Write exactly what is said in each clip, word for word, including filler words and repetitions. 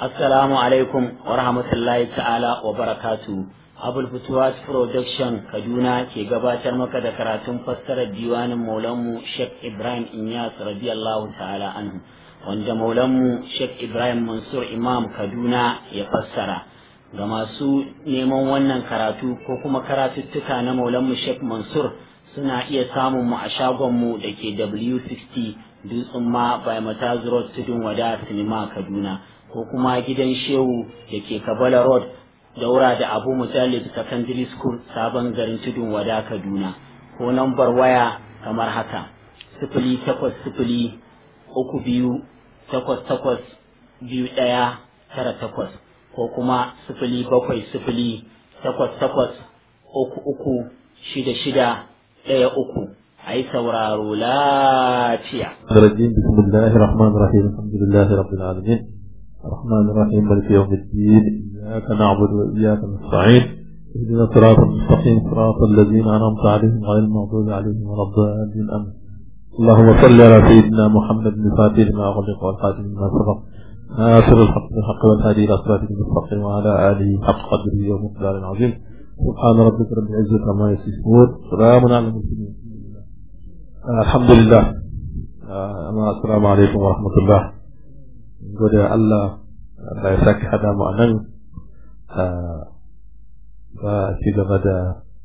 Assalamu alaikum wa rahmatullahi ta'ala wa barakatu. Abul Futuwas Production Kaduna ke gabatar maka da karatun fassarar diwanin Maulanmu Sheikh Ibrahim Inyas radiyallahu ta'ala anhu, wanda Maulanmu Sheikh Ibrahim Mansur Imam Kaduna ya fassara. Ga masu neman wannan karatu ko kuma karatuttuka na Maulanmu Sheikh Mansur suna iya samun mu a shagonmu da ke W sittin Dutsen ma by Mataz Road Tudun Wada Sinima Kaduna, ko kuma gidan Shehu da ke Kabala Road daura da Abu Mujallid Secondary School Sabon Garin Tudun Wada Kaduna, ko nambar waya kamar haka sifili takwas sifili uku biyu takwas takwas biyu ɗaya tara takwas, ko kuma sifili bakwai sifili takwas takwas uku uku shida shida ɗaya uku. أي سورارو لا تيا الرجيم. بسم الله الرحمن الرحيم. الحمد لله رب العالمين الرحمن الرحيم مالك يوم الدين. إياك نعبد وإياك نستعين اهدنا الصراط المستقيم صراط الذين أنعمت عليهم غير المغضوب عليهم ولا الضالين آمين. اللهم صل على سيدنا محمد الفاتح لما أغلق والخاتم لما سبق ناصر الحق بالحق والهادي إلى صراطك المستقيم وعلى آله حق قدره ومقداره العظيم. سبحان ربك رب العزة عما يصفون سلام على المرسلين. Alhamdulillah. Assalamu alaikum wa rahmatullah. Gode Allah Allah ya saki hada mu anan ba ci gaba da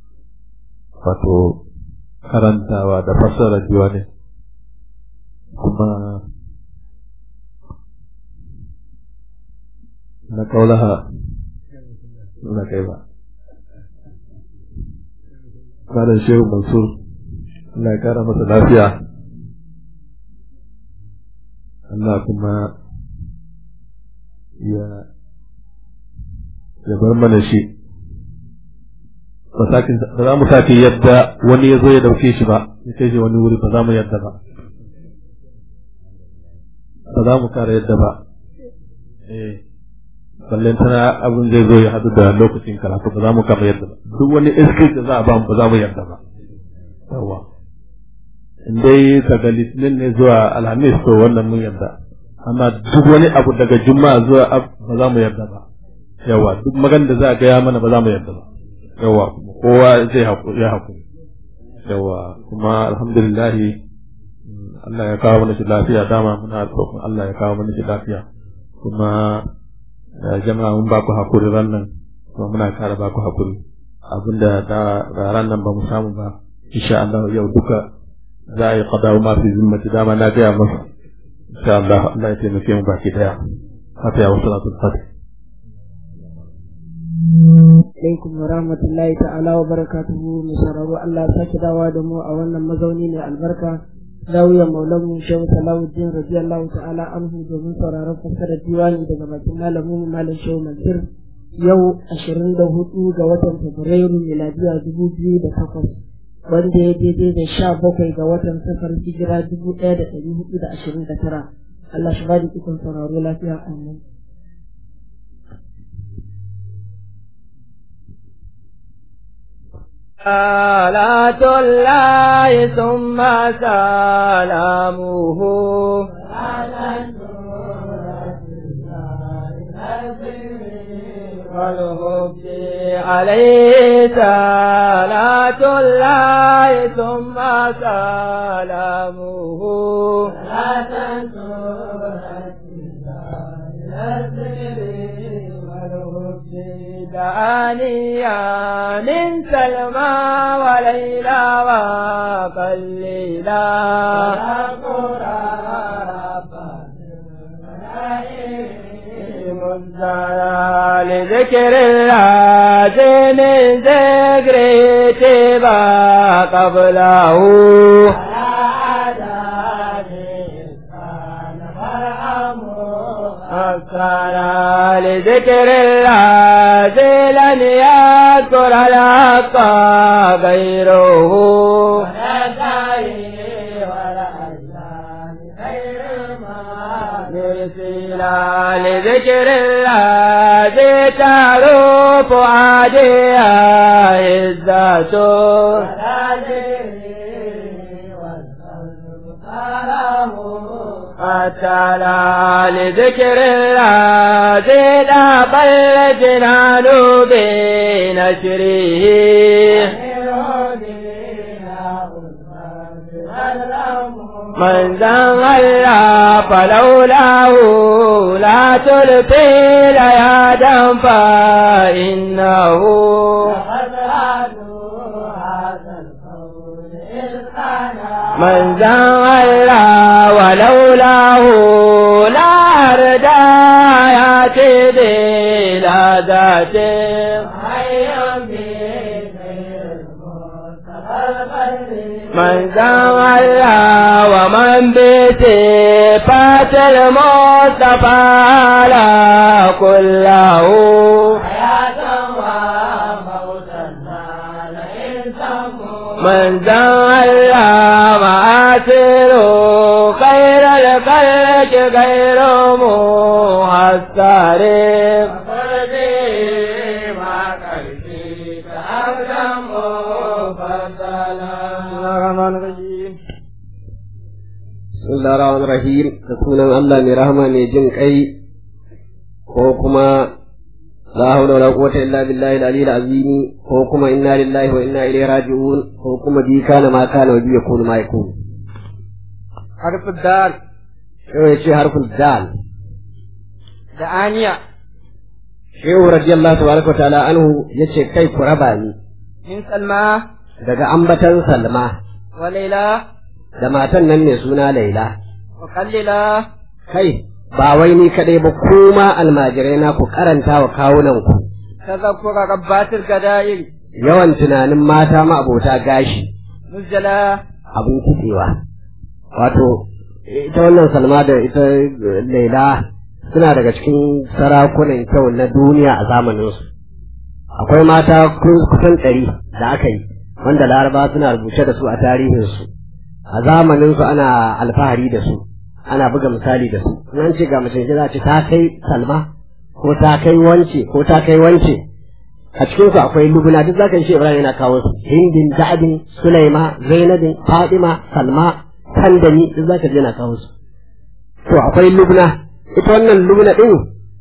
wato karantawa da fassara diwani, kuma na kaulaha na kai ba Malam Shehu Mansur, Allah ya kara masa lafiya, Allah kuma ya ya bar mana shi. Ba za mu sake yadda wani ya zo ya dauke shi ba, ya kai shi wani wuri, ba za mu yadda ba. Ba za mu kara yadda ba. Eh, ballen tana abin zai zo ya hadu da lokacin karatu, ba za mu kara yadda ba. Duk wani iskri da za a ba mu ba za mu yadda ba. Yawa. In dai daga litinin ne zuwa alhamis to wannan mun yarda, amma duk wani abu daga juma'a zuwa ba za mu yarda ba. Yawa, duk magan da za a gaya mana ba za mu yarda ba. Yawa, kowa zai haƙuri ya haƙuri. Yawa, kuma alhamdulillah Allah ya kawo mana shi lafiya, dama muna roƙon Allah ya kawo mana shi lafiya. Kuma jama'a mun ba ku haƙuri rannan, kuma muna kara ba ku haƙuri. Abinda da ran nan ba mu samu ba, insha Allah yau duka za a yi qada ma fi zimmati, dama na gaya masa insha Allah Allah ya taimake mu baki daya. Fatiha wa salatul fatih. Alaikum wa rahmatullahi ta'ala wa barakatuhu. Mu shararo Allah ya saki dawa da mu a wannan mazauni ne albarka, zawiyar Maulana Shehu Salahuddin radiyallahu ta'ala anhu, domin sauraron fassarar diwani daga bakin malamin Malam Shehu Mansur. Yau ashirin da hudu ga watan Fabrairu miladiya dubu biyu da takwas, wanda ya daidai da sha bakwai ga watan safar hijira dubu ɗaya da ɗari hudu da ashirin da tara. Allah shi ba da ikon sauraro lafiya. Amin. صلاة الله ثم سلامه والحب عليه صلاة الله ثم سلامه دعانيا من سلمى وليلى وقليلا لذكر الله جن ذكر تبا قبله أكثر لذكر الله لن يذكر الحق غيره ولا داعي ولا أذان خير ما يرسل لذكر الله تعرف عادية عزته ولا تعالى لذكر الله زيد بل جنان بنشره من زن الله فلولاه لا تلقي ليادا فإنه من زن الله ولولاه لا أردى ياتي بلا ذاته من زن الله ومن بصفات المصطفى لا كله من زن الله معاصر خير الخلق غير محصر Bismillahir Rahim da sunan Allah mai rahama mai jin kai ko kuma la hawla wala quwwata illa billahi al-aliyyil azim ko kuma inna lillahi wa inna ilaihi raji'un ko kuma bi kana ma kana wa bi yakunu ma yakun. Harful dal sai ce harful dal da aniya Shehu radiyallahu tabaraka wa ta'ala anhu yace kai ku raba ni min salma daga ambatan Salma wa laila da matan nan ne suna Laila. wa kallila Kai, ba wai ni kadai ba kuma almajirai na ku karanta wa kawunan ku. tazakkura rabbatil gadair Yawan tunanin mata ma abota gashi, mujjala abin kitsewa. Wato, ita wannan Salma da ita Laila suna daga cikin sarakunan kyau na duniya a zamaninsu. Akwai mata kusan ɗari da aka yi, wanda Laraba suna rubuce da su a tarihinsu. A zamanin su ana alfahari da su, ana buga misali da su. Nan ce ga mace za ce ta kai Salma ko ta kai wance ko ta kai wance. A cikin su akwai Lubna, duk zaka shi Ibrahim yana kawo su. Hindin, Da'adin, Sulaima, Zainabin, Fatima, Salma, Tandami, duk zaka ji yana kawo su. To akwai Lubna, ita wannan Lubna din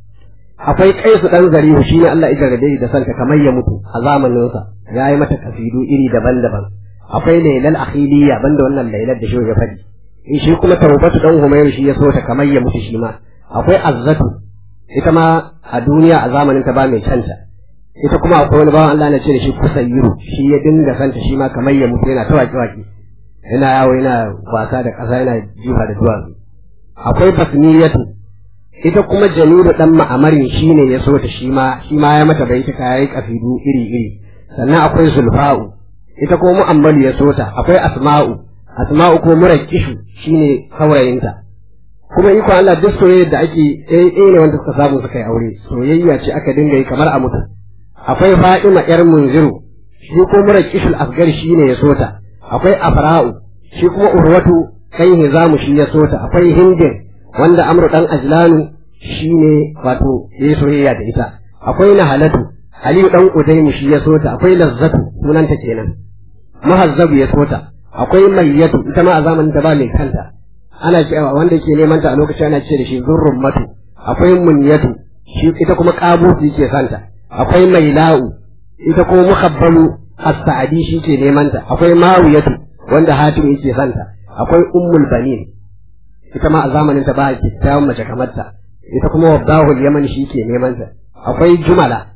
akwai Kaisu dan Zarihu shine Allah ya gargade da santa kamar ya mutu a zamanin sa. Yayi mata kasidu iri daban-daban. Akwai lailal akhiliya banda wannan lailar da shi ya faɗi shi kuma Tawbatu dan Humayr shi ya so ta kamar ya mutu shi ma. Akwai Azzatu ita ma a duniya a zamanin ta ba mai canta. Ita kuma akwai wani bawan Allah na ce da shi Kusayyiru shi ya dinga santa shi ma kamar ya mutu yana ta waki-waki yana yawo yana wasa da ƙasa yana jifa da duwatsu. Akwai Basniyatu ita kuma Jamilu dan Ma'amarin shi ne ya so ta shi ma shi ma ya mata baituka yayi kasidu iri-iri. Sannan akwai Zulfa'u ita ko mu'ammalu ya sota. Akwai Asma'u Asma'u ko Murakishu shine saurayinta. Kuma iko Allah duk soyayya da ake eh ne wanda suka samu suka yi aure soyayya ce aka dinga yi kamar a mutu. Akwai Fatima yar Munziru shi ko Murakishul Asgar shine ya sota. Akwai Afra'u shi kuma Urwatu kai Hizamu shi ya sota. Akwai Hindin wanda Amru dan Ajlanu shine wato yayi soyayya da ita. Akwai Nahalatu Aliyu dan Udaimu shi ya sota. Akwai Lazzatu sunanta kenan. Muhazzabu ya sota. Akwai Mayyatu ita ma a zamanin ta ba mai kanta. Ana cewa wanda ke neman ta a lokacin ana ce da shi Zurrun Matu. Akwai Munyatu shi ita kuma Qabusi yake santa. Akwai Maila'u ita kuma Mukhabbalu As-Sa'di shi ke neman ta. Akwai Mawiyatu wanda Hatim yake santa. Akwai Ummul Banin ita ma a zamanin ta ba kyakkyawan mace kamar ta. Ita kuma Wabdahul Yaman shi ke neman ta. Akwai Jumala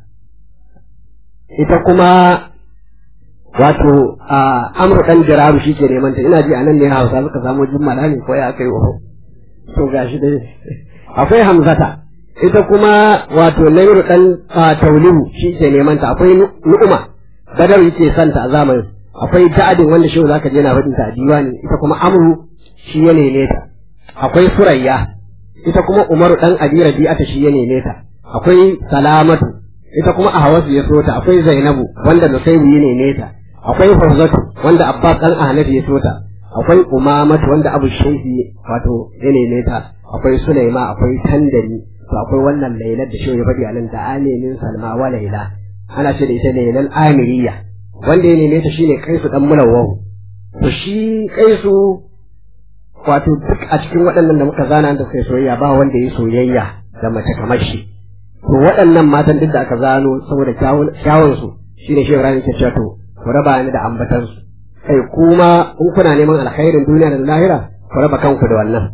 ita kuma wato a Amru dan Jiraru shi ke neman ta. Ina ji anan ne Hausa suka samu Jumala ne ko ya kai oho. To gashi dai akwai Hamzata ita kuma wato Nairu dan Taulihu shi ke neman ta. Akwai Nu'uma Badar yake santa a zamanin. Akwai Da'adin wanda shi zaka je na fadin ta a diwani. Ita kuma Amru shi ya neme ta. Akwai Surayya ita kuma Umaru dan Abi Rabi'ata shi ya neme ta. Akwai Salamatu ita kuma Ahwazu ya so ta. Akwai Zainabu wanda Nusaybu ya neme ta. Akwai Hafsatu wanda Abbas dan Ahnaf ya so ta. Akwai Umamatu wanda Abu Shayfi wato ya neme ta. Akwai Sulaima, akwai Tandani, to akwai wannan Lailar da shi ya faɗi anan da Anemin Salma wa Laila. Ana ce da ita Lailal Amiriya. Wanda ya neme ta shine Kaisu dan Mulawwahu. To shi Kaisu wato duk a cikin waɗannan da muka zana da kai soyayya ba wanda ya soyayya da mace kamar shi to waɗannan matan duk da aka zano saboda kyawun su shine shi Ibrahim ke cewa to ku raba ni da ambatan su kai kuma in kuna neman alkhairin duniya da lahira ku raba kanku da wannan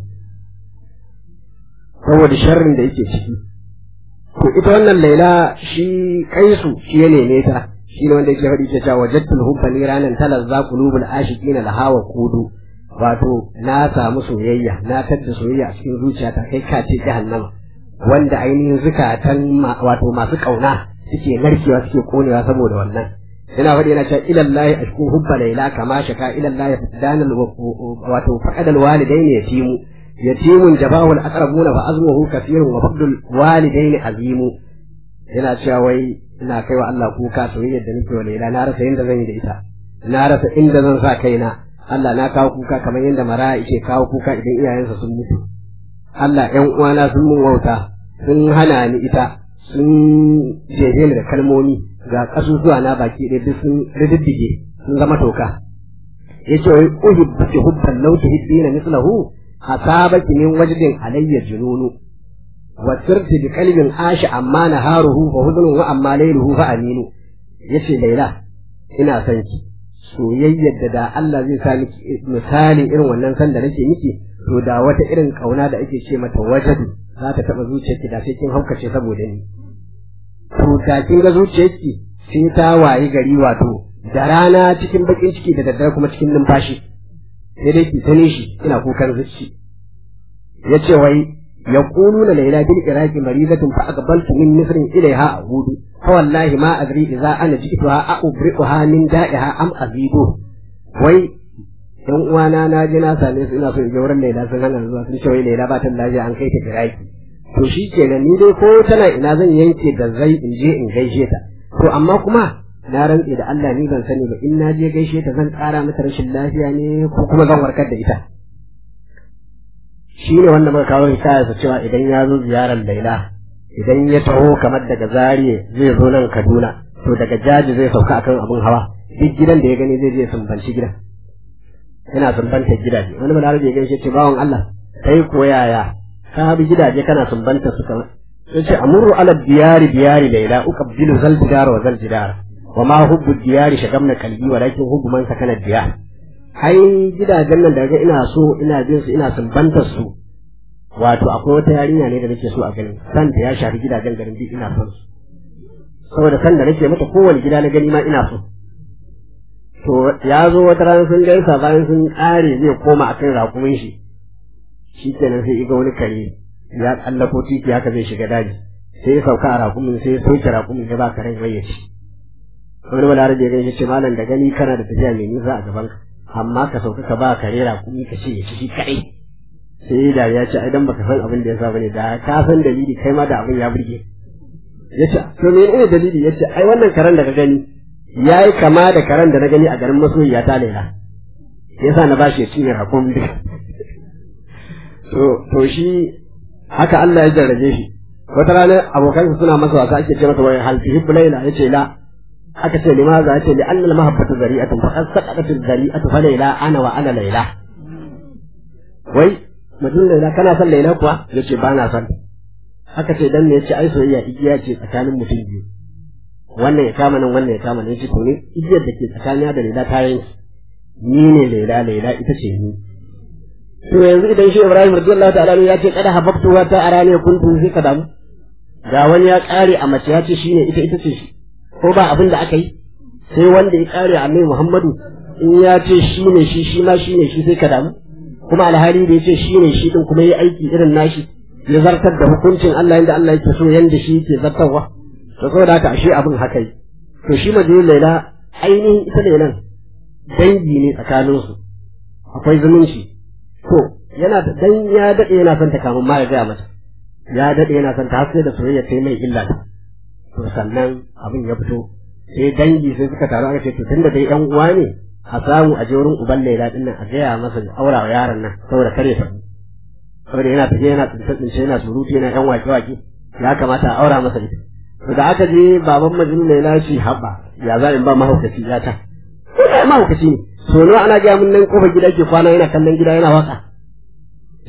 saboda sharrin da yake ciki to ita wannan Laila shi Kaisu shi ya neme ta shi ne wanda yake faɗi ta cewa wajadtul hubba ranan talazza qulubul ashiqina lahawa kudu wato na samu soyayya na tadda soyayya a cikin zuciyata kai ka ce jahannama wanda ainihin zukatan wato masu kauna suke narkewa suke konewa saboda wannan yana faɗi yana cewa ilallahi ashku hubba Laila kama shaka ilallahi fadanal wato faqadal walidaini yatimu yatimun jabahu al-aqrabuna fa azmuhu kathirun wa fadlul walidaini azimu yana cewa wai ina kai wa Allah kuka soyayyar da nake wa Laila na rasa inda zan yi da ita na rasa inda zan sa kaina Allah na kawo kuka kamar yadda mara yake kawo kuka idan iyayensa sun mutu Allah ƴan uwana sun mun wauta sun hana ni ita sun jeje ni da kalmomi ga kasusuwa na baki ɗaya duk sun rididdige sun zama toka yace wai uhibbu hubban law tuhibbina mithlahu asabaki min wajdin alayya jununu wa sirti bi qalbin ashi amma naharuhu fa hudun wa amma layluhu fa aminu yace Laila ina son ki soyayyar da da Allah zai sa miki misali irin wannan san da nake miki to da wata irin kauna da ake ce mata wajadu za ta taba zuciyarki da sai kin haukace saboda ni to da kin ga zuciyarki sai ta wayi gari wato da rana cikin bakin ciki da daddare kuma cikin numfashi sai dai ki sane shi ina kukan zuci yace wai yaquluna Laila bil iraqi maridatun fa aqbaltu min misrin ilayha a'udu fa wallahi ma adri idza ana ji'tuha a'ubri'uha min da'iha am azidu wai yan uwana na je na same su ina so in ga wurin Laila sun hana zuwa sun ce wai Laila ba ta lafiya an kai ta iraqi to shikenan ni dai ko tana ina zan yanke da zai in je in gaishe ta to amma kuma na rantse da Allah ni ban sani ba in na je gaishe ta zan ƙara mata rashin lafiya ne ko kuma zan warkar da ita shi ne wanda muka kawo hikaya sa cewa idan ya zo ziyarar Laila idan ya taho kamar daga Zariya zai zo nan Kaduna to daga Jaji zai sauka akan abin hawa duk gidan da ya gani zai je sumbanci gidan yana sumbanta gidaje wani balarabe ya gaishe ce bawon Allah kai ko yaya ka bi gidaje kana sumbanta su kamar yace amuru ala diyari diyari Laila uqabbilu zal diyar wa zal diyar wa ma hubbu diyari shagamna kalbi walakin hubbu man sakana diyar ai gidajen nan daga ina so ina jin su ina sumbantar su wato akwai wata yarinya ne da nake so a ganin san ta ya shafi gidajen garin duk ina son su saboda san da nake mata kowane gida na gani ma ina so to ya zo wata rana sun gaisa bayan sun ƙare zai koma akan raƙumin shi shikenan sai iga wani kare ya tsallako titi haka zai shiga daji sai ya sauka a raƙumin sai ya soke raƙumin ya ba karen mai ya ci wani balarabe ya gaishe ce malam da gani kana da tafiya mai nisa a gaban ka amma ka sauka ka ba kare raƙumi ka ce ya ci shi kaɗai sai da ya ce ai dan baka san abin da ya sa bane da ka san dalili kai ma da abin ya burge ya ce to me ne dalili ya ce ai wannan karen da ka gani yayi kama da karen da na gani a garin masoyiya ta Laila yasa na bashi ya cinye raƙumi duka to to shi haka Allah ya jarrabe shi wata rana abokansa suna masa wasa ake ce masa wai hal tuhibbu Laila yace la aka ce limaza yace li anna al-mahabbatu zari'atun faqad saqatat az-zari'atu fa Laila ana wa ana Laila wai mutum Laila kana son Laila kuwa yace ba na son aka ce dan ne yace ai soyayya igiya ce tsakanin mutum biyu wannan ya kama nan wannan ya kama nan yace to ne igiyar da ke tsakanin da Laila ta yanki ni ne Laila Laila ita ce ni to yanzu idan shi Ibrahim radiyallahu ta'ala ya ce kada hababtu wa ta arani kuntu sai ka damu ga wani ya kare a mace ya ce shine ita ita ce shi ko ba abin da aka yi sai wanda ya kare annabi Muhammadu in ya ce shine shi shi ma shine shi sai ka damu kuma alhali da ya ce shine shi din kuma yi aiki irin nashi ya zartar da hukuncin Allah yanda Allah yake so yanda shi yake zartarwa to saboda haka ashe abin haka yi to shi madina Laila ainihin ita Lailan dangi ne tsakaninsu akwai zumunci to yana da dan ya dade yana son ta kamun ma ya gaya mata ya dade yana son ta har sai da soyayya ta mai illa to sannan abin ya fito sai dangi sai suka taru aka ce to tunda dai yan uwa ne a samu a je wurin uban Laila din nan a gaya masa da aura wa yaron nan saboda kare ta saboda yana tafiya yana tsince tsince yana surutu yana yan wake wake ya kamata a aura masa ita to da aka je baban majnun Laila shi habba ya za in ba mahaukaci ya ta ko da mahaukaci ne so nawa ana ga mun nan kofar gida ke kwana yana kallon gida yana waka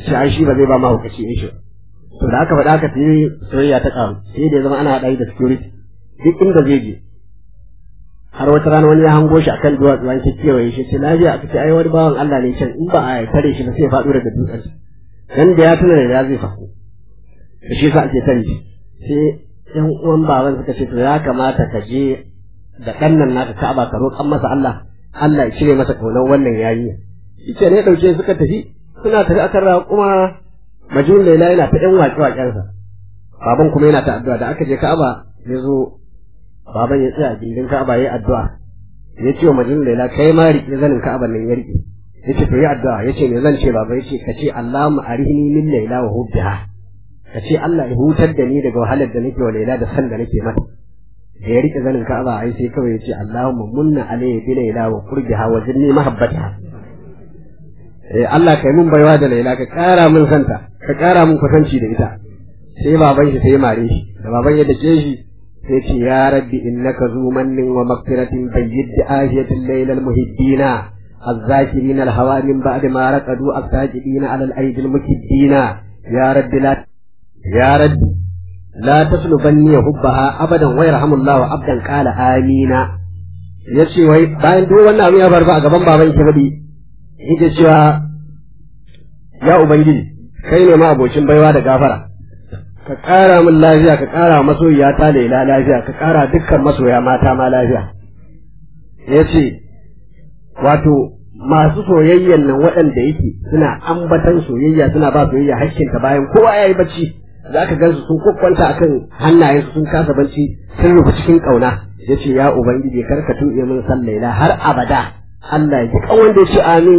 shi ai shi ba zai ba mahaukaci in shi to da aka faɗa aka sai soyayya ta ƙaru sai da ya zama ana haɗa da security duk inda zai je har wata rana wani ya hango shi akan duwatsu an ce kewaye shi ce lafiya aka ce ai wani bawan Allah ne can in ba a tare shi ba sai ya faɗo daga dutsen dan da ya tuna da ya zai faɗo da shi sa ake tare shi sai yan uwan baban suka ce to ya kamata ka je da ɗan nan naka Ka'aba ka roƙan masa Allah Allah ya cire masa kaunar wannan yarinya shi ce ne ɗauke suka tafi suna tafi akan raƙuma majnun Laila yana ta ɗan waƙe-waƙensa baban kuma yana ta addu'a da aka je Ka'aba ya zo baban ya tsaya gindin Ka'aba yayi addu'a ya ce wa majnun Laila kai ma riƙe zanin Ka'aba nan ya riƙe ya ce to yi addu'a ya ce me zan ce baba ya ce ka ce Allahumma arihni min Laila wa hubbiha ka ce Allah ya hutar da ni daga wahalar da nake wa Laila da san da nake mata da ya riƙe zanin Ka'aba ai sai kawai ya ce Allahumma munna alayhi bi Laila wa qurbiha wa zinni mahabbataha eh Allah kai mun baiwa da Laila ka ƙara min santa ka ƙara min kusanci da ita sai baban shi sai mare shi da baban ya dake shi sai ce ya rabbi innaka zu mannin wa maghfiratin bayyid ahiyatil laylal muhibbina الذاكرين الهوى من بعد ما رقدوا الساجدين على الأيدي المكدين يا رب لا يا رب لا تسلبني حبها أبدا ويرحم الله عبدا قال آمين yace wai bayan duk wannan abu ya faru a gaban baban shi fadi yake cewa ya ubangiji kai ne ma abocin baiwa da gafara ka ƙara min lafiya ka ƙara masoyiya ta Laila lafiya ka ƙara dukkan masoya mata ma lafiya yace wato masu soyayyan nan waɗanda yake suna ambatan soyayya suna ba soyayya hakkinta bayan kowa ya yi bacci za ka gansu sun kwakwanta akan hannayensu sun kasa bacci sun rufe cikin ƙauna ya ce ya ubangiji kar ka tuɓe min san Laila har abada Allah ya ji kan wanda ya ce amin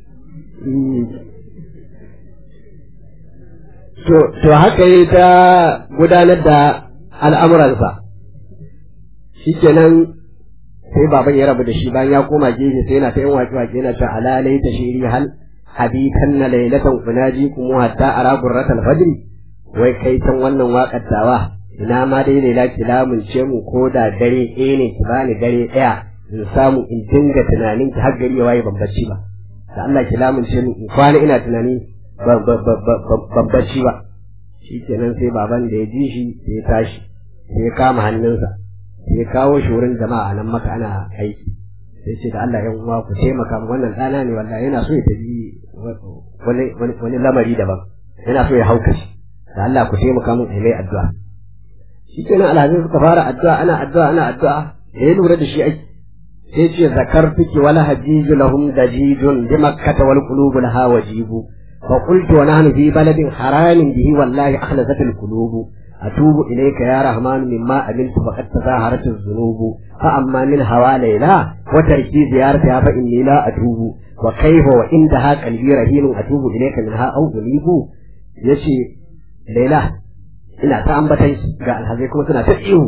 to to haka yi ta gudanar da al'amuransa shikenan sai baban ya rabu da shi bayan ya koma gefe sai yana ta yin waƙe waƙe yana ta alalai ta shiri hal habitan na lailatan unaji kuma hatta ara gurratal fajri wai kai tan wannan waƙar tawa ina ma dai Laila ki lamunce mu ko da dare ɗaya ne ki bani dare ɗaya in samu in dinga tunanin ki har gari ya waye ban bacci ba da Allah ki lamunce mu in kwana ina tunani ban bacci ba shikenan sai baban da ya ji shi sai ya tashi sai ya kama hannunsa ya kawo shi wurin jama'a nan maka ana aiki sai ce da Allah yan uwa ku taimaka mu wannan ɗana ne wallahi yana so ya tafi wani wani lamari daban yana so ya hauka shi da Allah ku taimaka mu mai addu'a shikenan alhaji suka fara addu'a ana addu'a ana addu'a da ya lura da shi aiki sai ce zakartuki wala hajiju lahum dajidun bi makkah wal qulub laha wajibu fa qultu wa nahnu fi baladin haramin bihi wallahi akhlasat al qulub أتوب إليك يا رحمن مما أمنت فقد تظاهرت الذنوب فأما من هوى ليلى وتركي زيارتها فإني لا أتوب وكيف وإندها قلبي رهين أتوب إليك منها أو أنيب يشي ليلى ina ta ambatan shi ga alhazai kuma suna ta iyo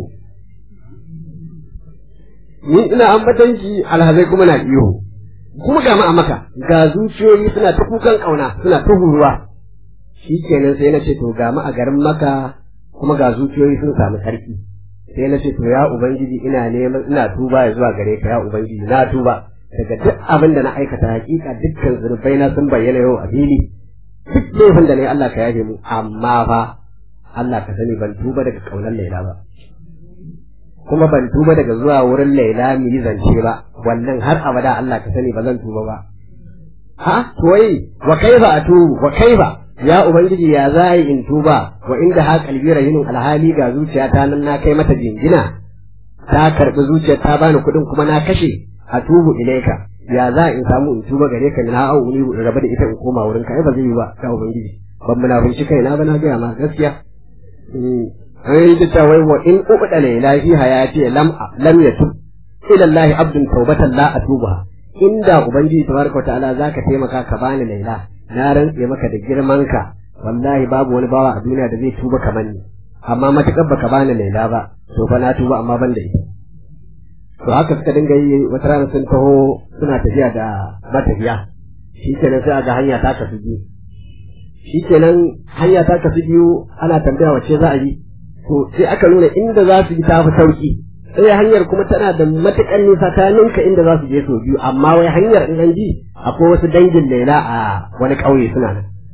ni ina ambatan shi alhazai kuma na iyo kuma ga ma maka ga zuciyoyi suna ta kukan kauna suna ta huruwa shikenan sai na ce to ga ma a garin maka kuma ga zuciyoyi sun samu sarki sai na ce to ya ubangiji ina neman ina tuba ya zuwa gare ka ya ubangiji na tuba daga duk abin da na aikata hakika dukkan zurbai na sun bayyana yau a fili duk laifin da ne Allah ka yafe mu amma fa Allah ka sani ban tuba daga kaunar Laila ba kuma ban tuba daga zuwa wurin Laila mu yi zance ba wannan har abada Allah ka sani ba zan tuba ba ha to wai wa kaifa atubu wa kaifa ya ubangiji ya za yi in tuba wa inda ha kalbi rahinin alhali ga zuciya ta nan na kai mata jingina ta karbi zuciyar ta bani kuɗin kuma na kashe a tubu ilaika ya za in samu in tuba gare ka na au ni in raba da ita in koma wurin ka ai ba zai yi ba ya ubangiji ban munafunci kai na ba na ga ma gaskiya an yi ta wai wa in ubda Laila fi hayati lam lam yatub ila Allah abdun tawbatan la atuba inda ubangiji tabaraka wa ta'ala zaka taimaka ka bani Laila na rantse maka da girmanka wallahi babu wani bawa a duniya da zai tuba kamar ni amma matakar baka bani Laila ba to fa na tuba amma ban da ita to haka suka dinga yi wata rana sun taho suna tafiya da matafiya shikenan sai ga hanya ta kasu biyu shikenan hanya ta kasu biyu ana tambaya wace za a yi to sai aka nuna inda za su bi ta fi sauki sai hanyar kuma tana da matuƙar nisa ta ninka inda za su je sau biyu amma wai hanyar in an ji akwai wasu dangin Laila a wani ƙauye suna nan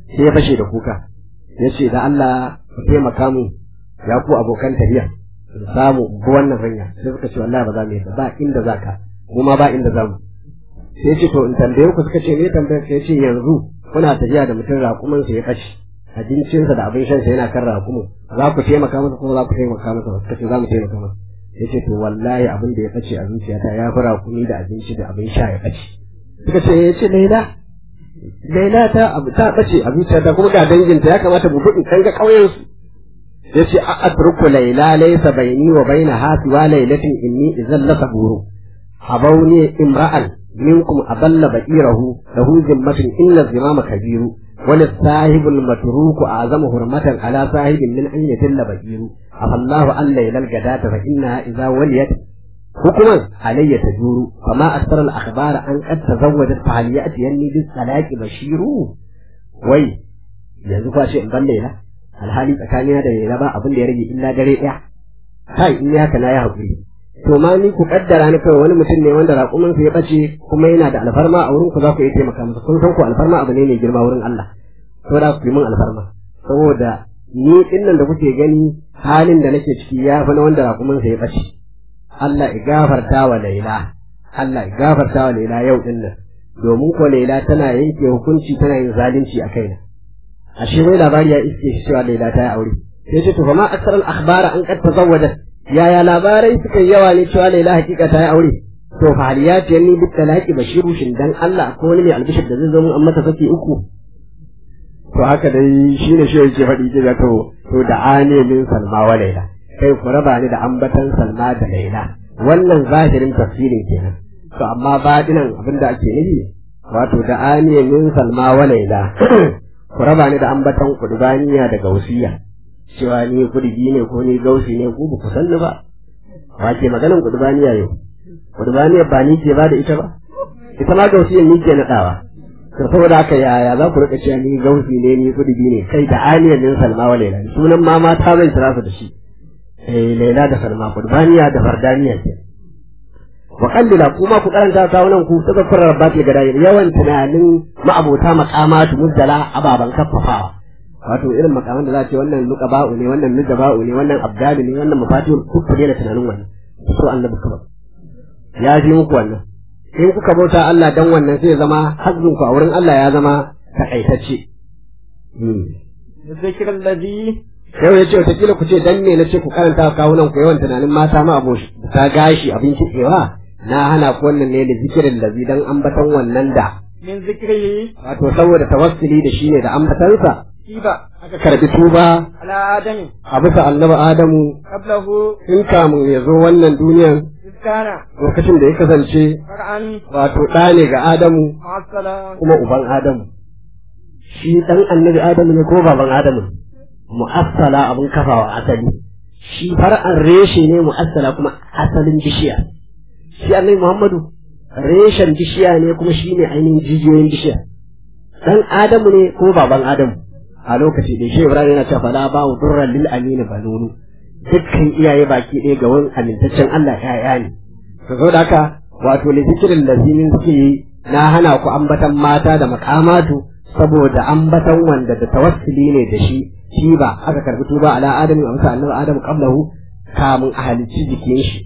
sai ya fashe da kuka ya ce da Allah ku taimaka mu ya ku abokan tafiya su samu bu wannan hanya sai suka ce wallahi ba za mu yi ba inda za ka mu ma ba inda za mu sai ce to in tambaye ku suka ce me tambayar sai ce yanzu kuna tafiya da mutum raƙumin sa ya fashe abincinsa da abin shansa yana kan raƙumin za ku taimaka masa kuma za ku taimaka masa suka ce za mu taimaka masa ya ce to wallahi abin da ya fashe a zuciyata ya fi raƙumi da abinci da abin sha ya fashe suka ce ya ce laila laila ta abu ta bace a zuciyarta kuma ga danginta ya kamata mu buɗin kai ga ƙauyen su yace a atruku laila laysa baini wa baina hafi wa lailatin inni idzal la saburu habawni imra'an minkum aballa ba'irahu lahu zimmatun illa zimama kabiru wa lisahibul matruku azamu hurmatan ala sahibin min an yatilla ba'iru afallahu an lailal gadata fa inna idza waliyat hukuman alayya tajuru fama asara al akhbar an qad tazawwajat fa hal ya'ti yanni bis talaqi bashiru wai yanzu fa shi in ban laila alhali tsakanina da laila ba abin da ya rage illa dare daya kai in ya kana ya hakuri to ma ni ku kaddara ni kawai wani mutum ne wanda raƙumin sa ya bace kuma yana da alfarma a wurin ku za ku iya taimaka masa kun san ku alfarma abu ne mai girma wurin Allah to da ku yi min alfarma saboda ni dinnan da kuke gani halin da nake ciki ya fi na wanda raƙumin sa ya bace Allah ya gafarta wa Laila Allah ya gafarta wa Laila yau dinnan domin ko Laila tana yanke hukunci tana yin zalunci a kaina ashe wai labari ya iske shi cewa Laila ta yi aure sai ce to fa ma aksar al akhbara an qad tazawwaja yaya labarai suka yawa ne cewa Laila hakika ta yi aure to fa haliyati yanni bit talaqi bashiru shin dan Allah ko wani mai albishir da zai zo mun amma ta saki uku to haka dai shine shi yake faɗi ke da to to da ane min Salma wa Laila kai ku raba ni da ambatan Salma da Laila wannan zahirin tafsirin kenan to amma batinan abinda ake nufi wato da ane min Salma wa Laila ku raba ni da ambatan kudubaniya da gausiya cewa ni kudigi ne ko ni gausi ne ku ba ku sanni ba ba ke maganan kudubaniya yau kudubaniya ba ni ke ba da ita ba ita ma gausiyan ni ke naɗawa to saboda haka yaya za ku rika cewa ni gausi ne ni kudigi ne kai da aniyar min Salma wa Laila sunan ma mata zai kira su da shi eh Laila da Salma kudubaniya da fardaniya ke wa kallila kuma ku karanta ta wannan ku saka kurar rabbati ga dai yawan tunanin ma'abota maqamatu muzdala ababan kaffafawa wato irin makaman da za ce wannan luqaba'u ne wannan nujaba'u ne wannan abdalu ne wannan mafatihul duk ku daina tunanin wannan so annabi kuma ya ji muku wannan in kuka bauta Allah dan wannan sai zama hazzun ku a wurin Allah ya zama takaitacce zikrul ladhi yau ya ce wataƙila ku ce dan ne na ce ku karanta kawunan ku yawan tunanin mata ma abu ta gashi abin kitsewa na hana ku wannan ne da zikirin lazi dan ambatan wannan da min zikrihi wato saboda tawassuli da shi ne da ambatansa tiba aka karbi tuba ala adami a bisa annabi adamu qablahu in kamun ya zo wannan duniyan iskana lokacin da ya kasance far'an wato ɗa ne ga adamu ma'asala kuma uban adamu shi ɗan annabi adamu ne ko baban adamu mu'assala abin kafawa asali shi far'an reshe ne mu'assala kuma asalin bishiya shi annabi muhammadu reshen bishiya ne kuma shi ne ainihin jijiyoyin bishiya dan adamu ne ko baban adamu a lokaci da shi ibrahim yana cewa fala ba durran lil amin banunu dukkan iyaye baki ɗaya ga wani amintaccen Allah ya'ya ne to saboda haka wato li zikirin lazinin suke yi na hana ku ambatan mata da makamatu saboda ambatan wanda da tawassuli ne da shi shi ba aka karbi tuba ala adamu a masa annabi adamu qablahu kamun a halicci jikin shi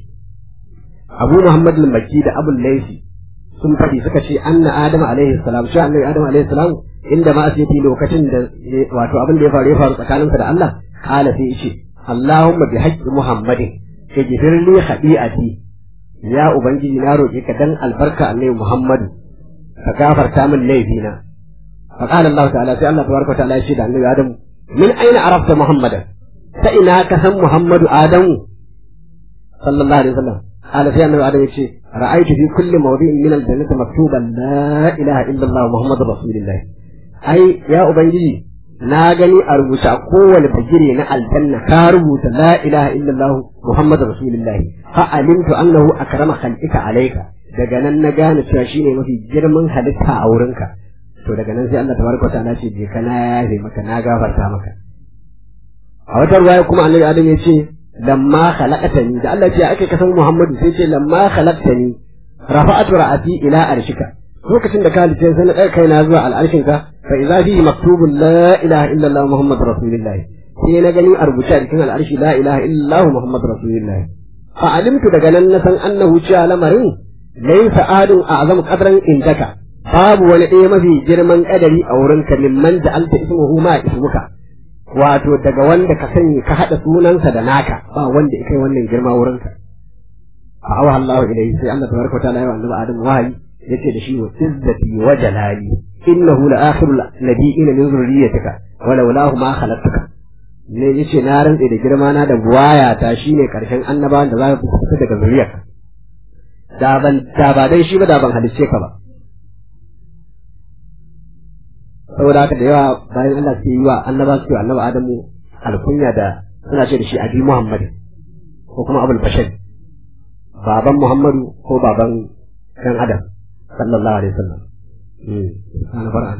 abu muhammad al-makki da abul laysi sun faɗi suka ce anna adamu alaihi salam shi annabi adamu alaihi salam inda ma asiyati lokacin da wato abin da ya faru ya faru tsakaninsa da Allah kala sai yace Allahumma bi haqqi muhammadin kajfir li khati'ati ya ubangiji na roƙe ka dan albarka annabi muhammadu ka gafarta min laifina fa qala Allah ta'ala sai Allah tabaraka ta'ala ya ce da annabi adamu min aina arafta muhammadan ta ina ka san muhammadu adamu sallallahu alaihi wasallam قال في أنه عليه الشيء رأيت في كل موضع من الجنة مكتوبا لا إله إلا الله محمد رسول الله أي يا أبنجي ناغني أربوش أقوى لبجري نا الجنة كاربوش لا إله إلا الله محمد رسول الله فعلمت أنه أكرم خلقك عليك daga nan na gane cewa shine mafi girman halitta a wurinka to daga nan sai Allah tabaraka wa ta'ala ce je kana yafe maka na gafarta maka a wata ruwaya kuma annabi Adam ya ce lamma khalaqtani da Allah ya ake kasan Muhammadu sai ce lamma khalaqtani rafa'atu ra'ati ila arshika lokacin da ka halice sai na kai kaina zuwa al'arshinka fa idza fi maktubun la ilaha illa Allah muhammadur rasulullah sai na gani a rubuce a cikin al'arshi la ilaha illa Allah muhammadur rasulullah fa alimtu daga nan na san annahu cewa lamarin laysa adun a'zam qadran indaka babu wani ɗaya mafi girman kadari a wurin ka mimman ja'alta ismuhu ma ismuka wato daga wanda ka sani ka hada sunansa da naka ba wanda kai wannan girma wurin ka fa awa Allah ilayhi sai Allah tabaraka wa ta'ala ya wa annabi Adam wahayi yace da shi wa izzati wa jalali innahu la akhirul nabiyina min zurriyyatika wa laulahu ma khalaqtuka ne yace na rantsa da girma na da buwaya ta shine karshen annabawan da za ku fita daga zuriyarka da ban da ba dai shi ba da ban halice ka ba saboda haka da yawa bayan Allah sai yi wa annaba su annabi Adamu alkunya da suna ce da shi abi Muhammad ko kuma Abul Bashar baban Muhammadu ko baban dan Adam sallallahu alaihi wasallam eh kana far'an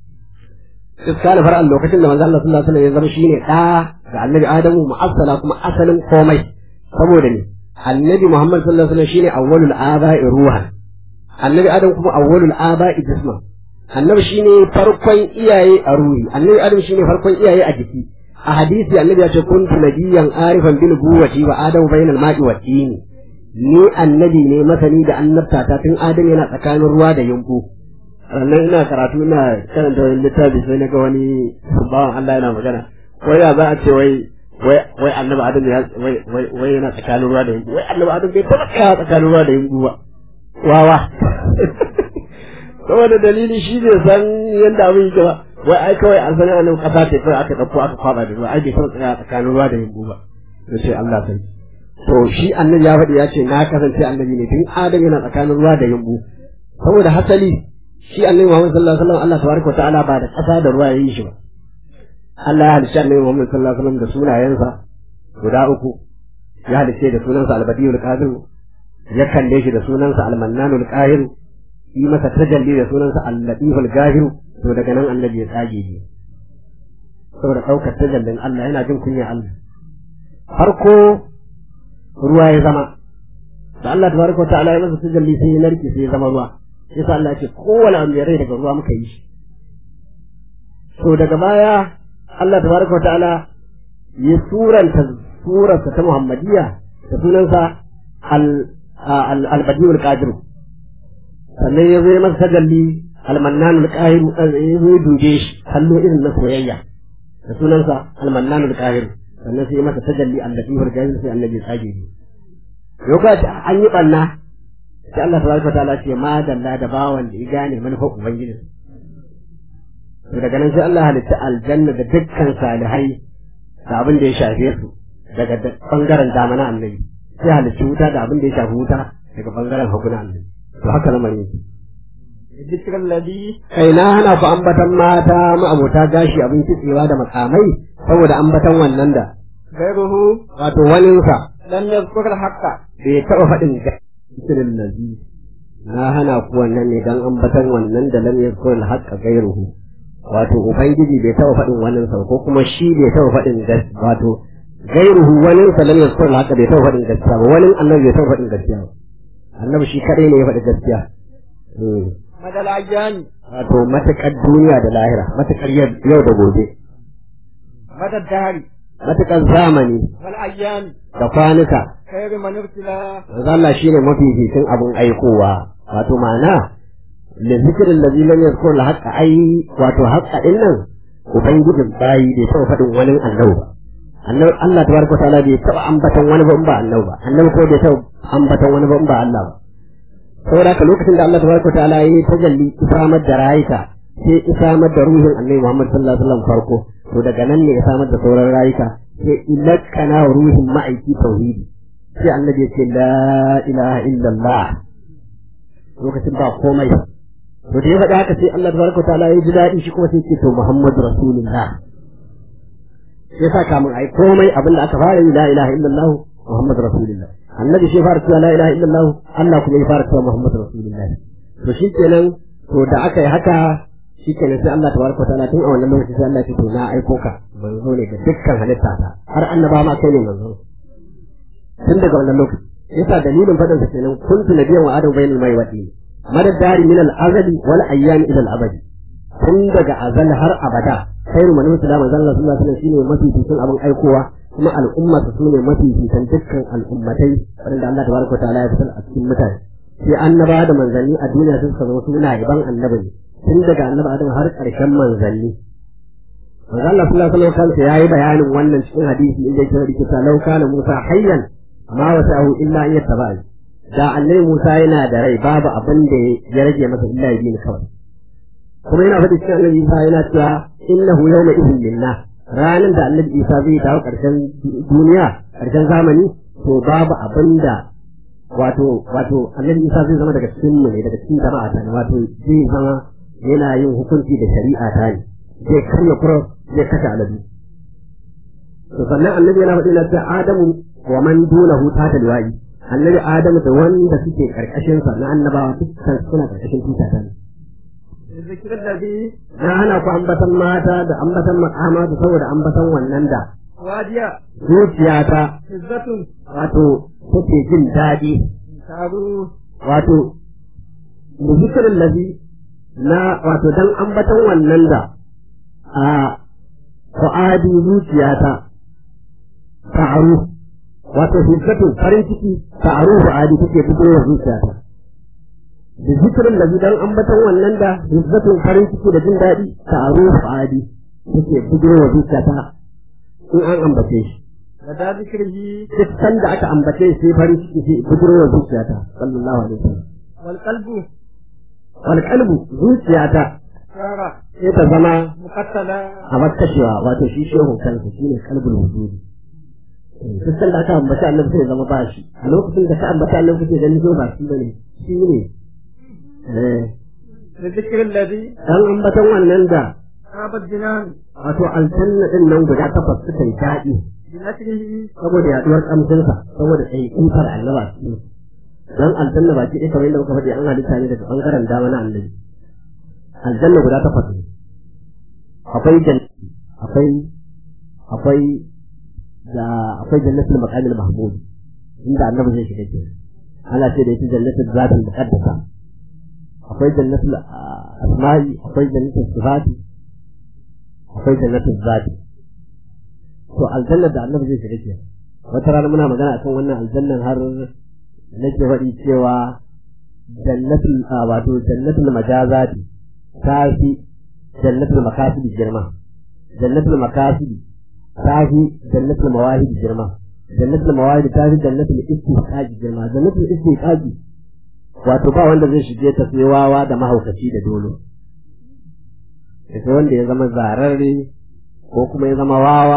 iskana far'an lokacin da manzo Allah sallallahu alaihi wasallam ya zama shine da ga annabi Adamu mu'assala kuma asalin komai saboda ne annabi Muhammad sallallahu alaihi wasallam shine awwalul aba'i ruhan annabi Adam kuma awwalul aba'i jisman annabi shine farkon iyaye a ruhi annabi Adam shine farkon iyaye a jiki a hadisi annabi ya ce kuntu nabiyyan arifan bil buwati wa adamu bainal ma'i wa tini ni annabi ne masani da annabta ta tun adam yana tsakanin ruwa da yumbu sannan ina karatu ina karanta wani littafi sai na ga wani bawan Allah yana magana wai ya za a ce wai wai wai annabi adam ya wai wai wai yana tsakanin ruwa da yumbu wai annabi adam bai taba tsaya tsakanin ruwa da yumbu ba wawa saboda dalili shi bai san yadda abin yake ba wai ai kawai an sanar annabi kasa ce kawai aka dauko aka kwaba da ruwa ai bai taba tsaya tsakanin ruwa da yumbu ba sai Allah sai to shi annabi ya faɗi ya ce na kasance annabi ne tun adam yana tsakanin ruwa da yumbu saboda hasali shi annabi Muhammad sallallahu alaihi wasallam Allah tabaraka wa ta'ala ba da ƙasa da ruwa yayin shi ba Allah ya halicci annabi Muhammad sallallahu alaihi wasallam da sunayensa guda uku ya halicce da sunansa al-Badiyul Qadir ya kalle shi da sunansa al-Mannanul Qahir yi masa tajalli da sunansa al-Latiful Ghafir to daga nan annabi ya tsage shi saboda ɗaukar tajallin Allah yana jin kunya Allah farko ruwa ya zama da Allah tabaraka wa ta'ala ya masa tajalli sai ya narke sai ya zama ruwa yasa Allah ya ce kowane abu ya rai daga ruwa muka yi shi to daga baya Allah tabaraka wa ta'ala ya suranta surarsa ta Muhammadiyya da sunansa al-Badiul Qadir sannan ya zo ya masa tajalli al-Mannanul Qahir ya zo duje shi kallo irin na soyayya da sunansa al-Mannanul Qahir sannan sai masa tajalli al-Latiful Ghafir sai annabi ya tsage shi lokaci an yi banna sai Allah tabaraka wa ta'ala ce ma dalla da bawan da ya gane manufar ubangiji to daga nan sai Allah halitta aljanna da dukkan salihai da abin da ya shafe su daga bangaren dama na annabi sai halitta wuta da abin da ya shafi wuta daga bangaren hagu na annabi to haka lamarin yake Dikran ladi kai na hana ku ambatan mata ma'abota gashi abin kitsewa da makamai saboda ambatan wannan da gairuhu wato waninsa lam yazkur al-haqqa bai taɓa faɗin gaskiya lazi na hana ku wannan ne dan ambatan wannan da lam yazkur al-haqqa gairuhu wato ubangiji bai taɓa faɗin wannan sa ko kuma shi bai taɓa faɗin gaskiya wato gairuhu wani sa lam yazkur al-haqqa bai taɓa faɗin gaskiya ba wani annabi bai taɓa faɗin gaskiya ba annabi shi kadai ne ya faɗi gaskiya madal ajani wato matakar duniya da lahira matakar yau da gobe madad dari matakar zamani wal ayyami da kwanuka khairu man ibtila Allah shine mafificin abun aikowa wato ma'ana da zikirin da zilan ya zikor la haƙa ai wato haƙa ɗin nan ubangijin bayi bai taɓa faɗin wani annabi ba annabi Allah tabaraka ta'ala bai taɓa ambatan wani ba in ba annabi ba annabi ko bai taɓa ambatan wani ba in ba Allah ba saboda haka lokacin da Allah tabaraka ta'ala ya yi tajalli isamar da rayuka sai isamar da ruhin annabi Muhammad sallallahu alaihi wasallam farko to daga nan ne ya samar da sauran rayuka sai ilakana ruhin ma'aiki tauhidi sai annabi ya ce la ilaha illallah lokacin ba komai to da ya faɗi haka sai Allah tabaraka ta'ala ya ji daɗi shi kuma sai ce to Muhammadu Rasulullah sai sa kamun ai komai abinda aka fara yi la ilaha illallah Muhammadu Rasulullah annabi shi fara cewa la ilaha illallah Allah kuma ya fara cewa Muhammadu Rasulullah to shikenan to da aka yi haka shikenan sai Allah tabaraka ta'ala tun a wannan lokaci sai Allah ya ce to na aiko ka manzo ne ga dukkan halitta ta har annaba ma kai ne manzo tun daga wannan lokaci yasa dalilin faɗin sa kenan kuntu nabiyyan wa adam bainal mai wadi madad dari min al azali wal ayyam ila al abadi tun daga azal har abada khairu man ursila manzo Allah sallallahu alaihi wasallam shine mafificin abin aikowa kuma al'umma su sune mafificin dukkan al'ummatai wanda Allah tabaraka ta'ala ya fitar a cikin mutane sai annaba da manzanni a duniya sun zama suna yaban annabi ne tun daga annabi Adam har ƙarshen manzanni manzo Allah sallallahu alaihi wasallam yayi bayanin wannan cikin hadisi inda yake cewa ta law kana Musa hayyan ma wasa'ahu illa an yattaba'i da annabi Musa yana da rai babu abin da ya rage masa illa ya bi ni kawai kuma yana faɗi cikin annabi Isa yana cewa innahu yawma idhin minna ranar da annabi Isa zai dawo ƙarshen duniya ƙarshen zamani to babu abin da wato wato annabi Isa zai zama daga cikin mu ne daga cikin jama'a ta wato zai zama yana yin hukunci da shari'a ta ne zai karya cross zai kashe aladu to sannan annabi yana faɗi na cewa Adamu wa man dunahu ta talwa'i annabi Adamu da wanda suke karkashin sa na annabawa dukkan suna karkashin tuta ta ne zikirin da bi na hana ku ambatan mata da ambatan makamatu saboda ambatan wannan da wadiya zuciyata izzatun wato take jin daɗi taru wato da zikirin lazi na wato dan ambatan wannan da a fu'adi zuciyata ta'aru wato hizzatu farin ciki ta'aru fu'adi take fitowa zuciyata da zikirin lazi dan ambatan wannan da hizzatu farin ciki da jin daɗi ta'aru fu'adi take fitowa zuciyata in an ambace shi da da zikirhi duk sanda aka ambace shi farin ciki sai fitowa zuciyata sallallahu alaihi wasallam wal qalbu wal qalbu zuciyata sara sai ta zama muqattala a makkashewa wato shi shehu kansa shine qalbul wujudi duk sanda aka ambaci annabi sai zama ba shi a lokacin da ka ambaci annabi kake ganin ko ba shi bane shi ne eh da zikirin ladhi dan ambatan wannan da abad jinan wato aljanna din nan guda takwas suka yi daɗi binatihi saboda yaduwar kamshinsa saboda ɗaiɗaikar annaba su dan aljanna baki ɗaya kamar yadda muka faɗi an halitta ne daga ɓangaren dama na annabi aljanna guda takwas ne akwai jannati akwai akwai da akwai jannatul maqamil mahmud inda annabi zai shiga ke ana ce da ita jannatul zatul muqaddasa akwai jannatul asma'i akwai jannatul sifati akwai jannatul zati to aljanna da annabi zai shiga ke wata rana muna magana akan wannan aljannan har nake faɗi cewa jannatul wato jannatul majazati ta fi jannatul makasidi girma jannatul makasidi ta fi jannatul mawahidi girma jannatul mawahidi ta fi jannatul istiqaqi girma jannatul istiqaqi wato ba wanda zai shige ta sai wawa da mahaukaci da dolo sai wanda ya zama zararre ko kuma ya zama wawa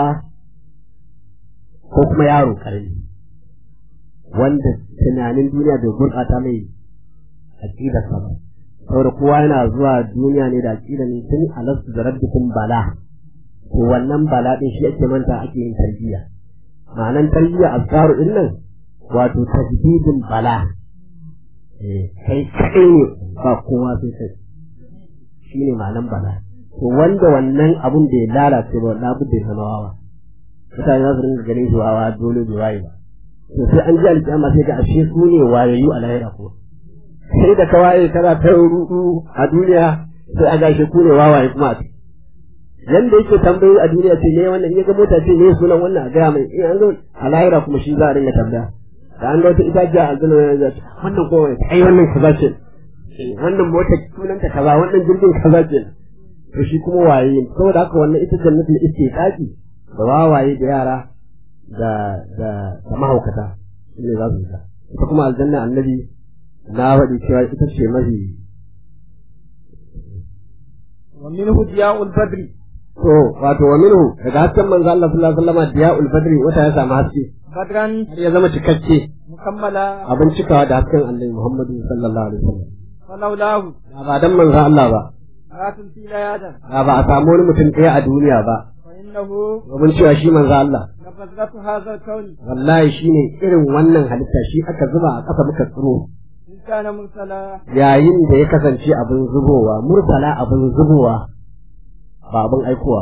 ko kuma yaro karami wanda tunanin duniya bai gurɓata mai aƙidarsa ba saboda kowa yana zuwa duniya ne da aƙida ne tun alastu da rabbikum bala to wannan bala din shi ake manta ake yin tarbiyya ma'anan tarbiyya azkaru din nan wato tajdidin bala eh kai kai ne ba kowa sai kai shine ma'anan bala to wanda wannan abun da ya lalace ba wallahi abun da ya zama wawa mutane za su rinka ganin shi wawa dole bai waye ba to sai an ji alƙiyama sai ga ashe su ne wayayyu a lahira kuma sai da ka waye kana ta rudu a duniya sai a gashi ku ne wawaye kuma a yanda yake tambayoyi a duniya ce ne wannan in ya ga mota ce ne sunan wannan a gaya mai in an zo a lahira kuma shi za a dinga tambaya da an ga wata itaciya a zuna ya ce wannan ko ai wannan kaza ce wannan mota sunan ta kaza wannan jirgin kaza ce to shi kuma waye saboda haka wannan ita jannatul istiqaqi da wawaye da yara da da da mahaukata ne za su ta ita kuma aljanna annabi na faɗi cewa ita ce mafi wa minhu diya'ul badri to wato wa minhu daga hasken manzo Allah sallallahu alaihi wasallam diya'ul badri wata ya samu haske badran har ya zama cikakke mukammala abin cikawa da hasken Annabi Muhammad sallallahu alaihi wasallam walaulahu ba dan manzo Allah ba atul filayadan ba a samu wani mutum ɗaya a duniya ba wa innahu domin cewa shi manzo Allah nafazatu hadha al-kawn wallahi shine irin wannan halitta shi aka zuba a ƙasa muka tsiro in kana mursala yayin da ya kasance abin zubowa mursala abin zubowa ba abin aikowa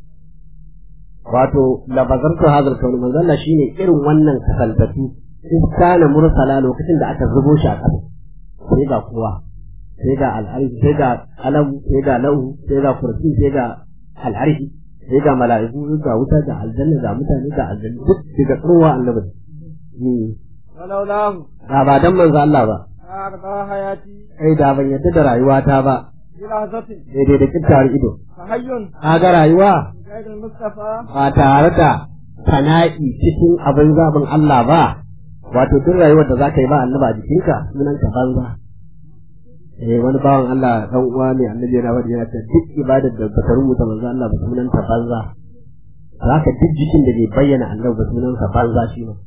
wato labazartu hadal kawn manzo Allah shine irin wannan kasaldatu in kana mursala lokacin da aka zubo shi a ƙasa sai ga kowa sai ga al'arshi sai ga alam sai ga lahu sai ga kursi sai ga al'arshi sai ga mala'iku ga wuta ga aljanna ga mutane ga aljanna duk daga tsowa annabi walau lahu da ba dan manzo Allah ba arda hayati kai da ban yadda da rayuwata ba bilahzatin daidai da kittawar ido fahayyun kaga rayuwa gaidul mustafa ba tare da fana'i cikin abin zaɓin Allah ba wato duk rayuwar da zaka yi ba annabi a jikinka sunan ka banza eh wani bawan Allah dan uwa ne annabi yana wadi yana ta duk ibadar da baka rubuta manzo Allah ba sunan ta banza zaka duk jikin da bai bayyana annabi ba sunan sa banza shi ma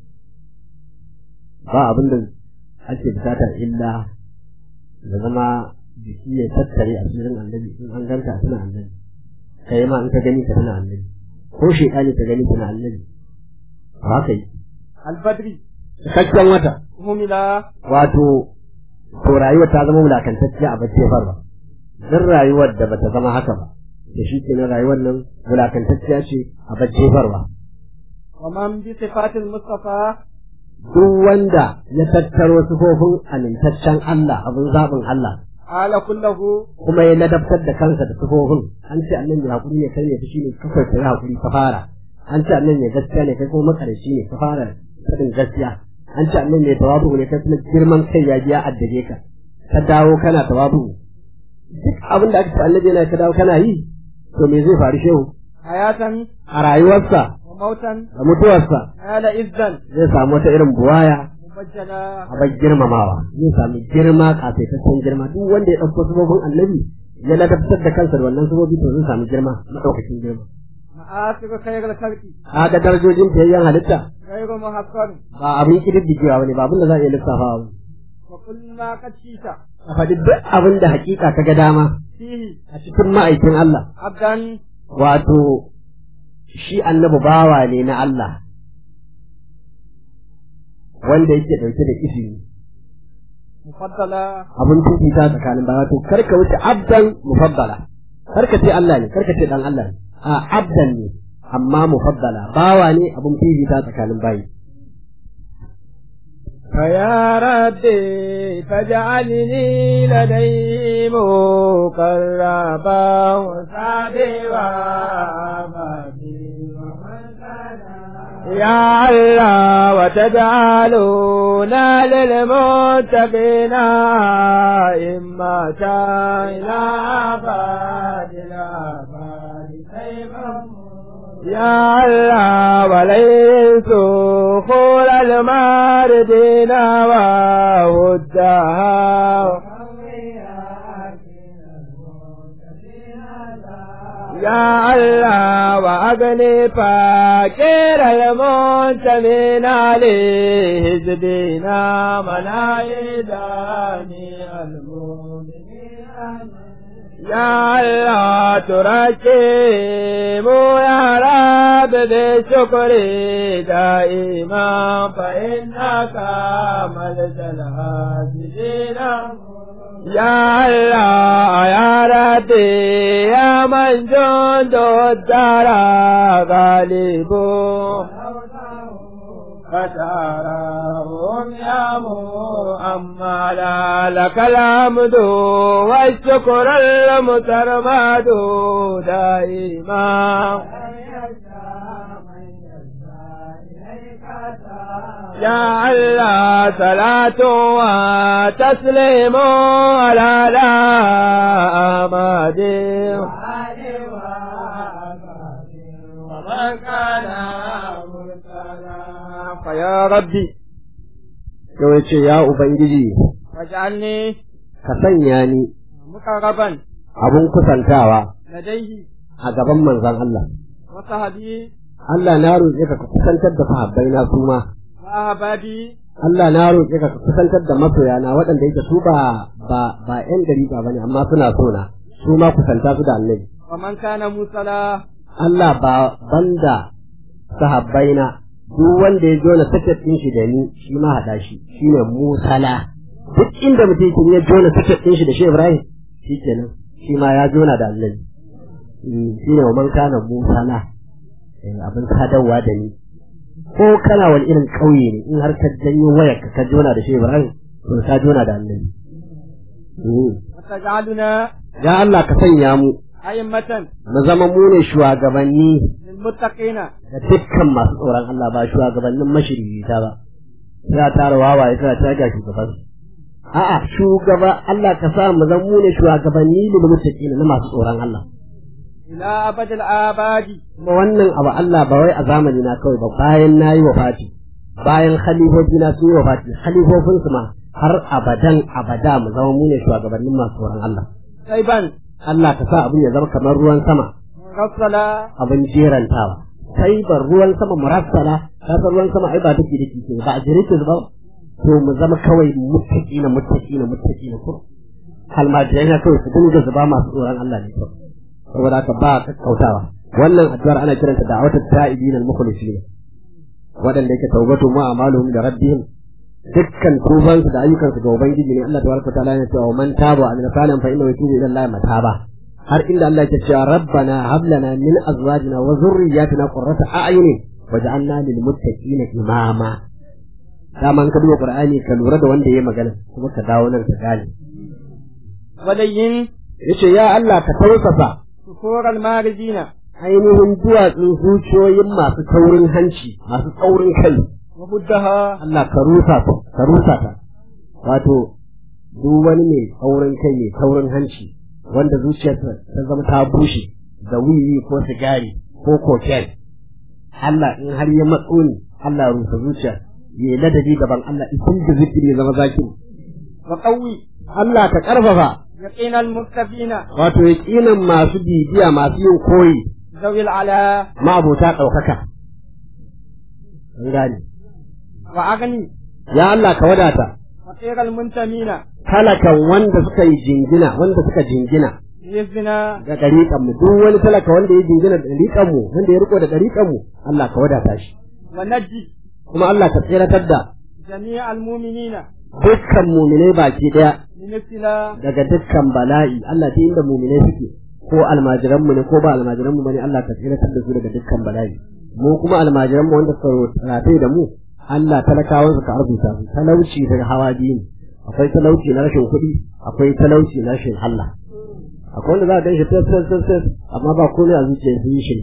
ba abin da ake bukata illa da zama jiki ya tattare a cikin annabi in an ganka a cikin annabi kai ma in ka gani ka tana annabi ko shekani ka gani tana annabi ba kai albadri cikakken wata humila wato to rayuwar ta zama wulakantacciya a bacci farba duk rayuwar da bata zama haka ba da shi kenan rayuwar nan wulakantacciya ce a bacci farba wa man bi sifatil mustafa duk wanda ya tattaro sifofin amintaccen Allah abin zaɓin Allah ala kullahu kuma ya ladabtar da kansa da sifofin an ce annan ya hakuri ne kai ne fushi ne ka kai hakuri ka fara an ce annan ya gaskiya ne kai kuma makarici ne ka fara sadin gaskiya an ce annan ya tawabu ne kai kuma girman kai ya biya addage ka ka dawo kana tawabu duk abin da aka ce annabi yana ka dawo kana yi to me zai faru shehu hayatan a rayuwarsa wa mautan da mutuwarsa ala izzan zai samu wata irin buwaya mubajjala a bai girmamawa zai sami girma kafaitaccen girma duk wanda ya ɗauko sabobin annabi ya ladabtar da kansa da wannan sabobi to zai sami girma maɗaukakin girma ma'asiru khairul khalqi kaga darajojin tayyan halitta ghayru muhaqqar ba abin kididdigewa bane ba abin da za a iya lissafawa ba wa kullu qashita a faɗi duk abin da hakika ta ga dama fihi a cikin ma'aikin Allah abdan wato shi annabi bawa ne na Allah wanda yake dauke da izini mufaddala abin fifita tsakanin bawa to karka wuce abdan mufaddala karka ce Allah ne karka ce dan Allah ne a abdan ne amma mufaddala bawa ne abin fifita tsakanin bayi فيا ربي فاجعلني لديه مقربا وسعدوا يا الله وتجعلونا للمتقين إما إلى أبد الآباد يا الله وليس خول الماردين وودها يا الله وأغني فاكر المنتمين عليه زدينا منايداني المؤمنين يا الله تركيم يا رب بشكري دائما فإنك ملجأ الهادين يا الله يا ربي يا من جند الدار غالب فتراهم يا مؤملا لك الحمد والشكر المترمد دائما يا الله صلاة وتسليم على الأحمد ومن كان فيا ربي kawai ce ya ubangiji واجعلني ka sanya ni مقربا abun kusantawa لديه a gaban manzon Allah وصحبي Allah na roƙe ka ka kusantar da sahabbai na su ma وأحبابي Allah na roƙe ka ka kusantar da masoyana waɗanda yake su ba ba ba ƴan gari ba bane amma suna so na su ma kusanta su da annabi ومن كان موصلا Allah ba banda sahabbaina duk wanda ya jona sakat din shi da ni shi ma hada shi shine musala duk inda mutum ya jona sakat din shi da shi Ibrahim shikenan shi ma ya jona da annabi shine man kana musala abin sadarwa da ni ko kana wani irin ƙauye ne in har ka janyo wayar ka jona da shi Ibrahim to ka jona da annabi وتجعلنا ya Allah ka sanya mu أئمة mu zama mu ne shugabanni للمتقين da dukkan masu tsoron Allah ba shugabannin mashirita ba ya tara wawaye suna ta ga shugaban a'a shugaba Allah ka sa mu zama mu ne shugabanni lil muttaqin na masu tsoron Allah إلى أبد الآباد kuma wannan abu Allah ba wai a zamani na kawai ba bayan nayi wafati bayan khalifofi na sun yi wafati khalifofin su ma har abadan abada mu zama mu ne shugabannin masu tsoron Allah طيبا Allah ka sa abin ya zama kamar ruwan sama مرسلا abin jerantawa sai ban ruwan sama murassala ka san ruwan sama ai ba take da kike ba a jere ke ba to mu zama kawai muttaqina muttaqina muttaqina ko almajirai na kawai su dinga zuba masu tsoron Allah ne kawai saboda haka ba ka kautawa wannan addu'ar ana kiranta da wata ta'ibin al-mukhlisin wadanda yake tawbatu ma amaluhum da rabbihim dukkan tubansu da ayyukansu ga ubangiji ne Allah tabaraka ta'ala ya ce wa man taba amina salan fa innahu yatubu ila Allah mataba har inda Allah ya ce rabbana hab lana min azwajina wa dhurriyyatina qurrata a'yunin waj'alna lil muttaqina imama daman ka duba qur'ani ka lura da wanda yayi magana kuma ka dawo nan ka gane ولين yace ya Allah ka tausasa صخور المارزين ainihin duwatsun zuciyoyin masu taurin hanci masu tsaurin kai ومدها Allah ka rusa ta ka rusa ta wato duk wani mai tsaurin kai mai taurin hanci wanda zuciyarsa ta zama ta bushe da wiwi ko sigari ko koken Allah in har ya matso ni Allah rusa zuciya ya ladabi gaban Allah idan da zikiri zama zaki وقوي Allah ka karfafa يقين المكتفين wato yaqinan masu bibiya masu yin koyi ذوي العلا ma'abota daukaka an gane وأغني ya Allah ka wadata فقير المنتمين talakan wanda suka yi jingina wanda suka jingina بإذننا da dariƙan mu duk wani talaka wanda ya jingina da dariƙan mu wanda ya riko da dariƙan mu Allah ka wadata shi ونجي kuma Allah ka tsiratar da جميع المؤمنين dukkan mu'minai baki daya من ابتلاء daga dukkan bala'i Allah ta inda mu'minai suke ko almajiran mu ne ko ba almajiran mu bane Allah ka tsiratar da su daga dukkan bala'i mu kuma almajiran mu wanda suka ratai da mu Allah talakawan su ka arzuta su talauci daga hawa biyu akwai talauci na rashin kuɗi akwai talauci na rashin Allah akwai wanda za a gan shi tes tes tes amma ba komai a zuciyar su yi shi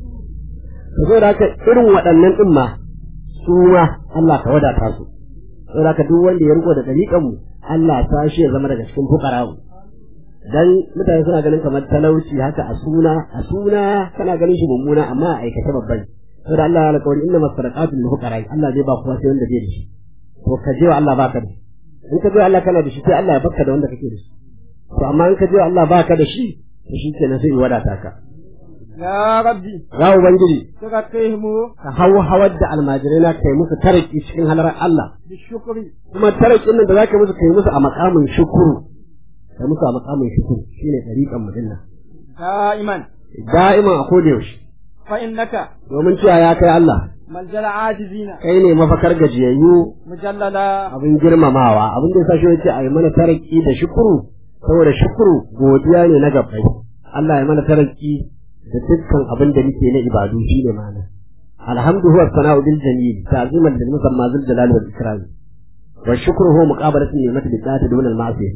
ka zo da haka irin waɗannan ɗin ma su ma Allah ka wadata su saboda haka duk wanda ya riko da dalilan mu Allah ta shi ya zama daga cikin fuqara'u dan mutane suna ganin kamar talauci haka a suna a suna kana ganin shi mummuna amma a aikata babban saboda Allah ya alƙawari inna masadaqatu lil fuqara Allah zai ba kowa sai wanda zai da shi to ka je wa Allah baka da in ka je wa Allah kana da shi sai Allah ya baka da wanda kake da shi to amma in ka je wa Allah baka da shi to shi kenan sai ya wadata ka يا ربي ya ubangiji تغطيهم ka hau hawar da almajirai na kai musu taraki cikin halarar Allah بالشكر kuma tarakin nan da zaka musu kai musu a makamin shukuru kai musu a makamin shukuru shine tariqan mudinna دائما da'iman a koda yaushe فإنك domin cewa ya kai Allah ملجأ العاجزين kai ne mafakar gajiyayyu مجللا abin girmamawa abin da ya sashi yace ayi mana taraki da shukuru saboda shukuru godiya ne na gabbai Allah ya mana taraki da dukkan abin da muke na ibadu shine ma'ana alhamdu huwa sana'u bil jamil ta'ziman lil musamma zil jalal wal ikram wa shukru huwa muqabalatu ni'mati bil dati dun al ma'siyah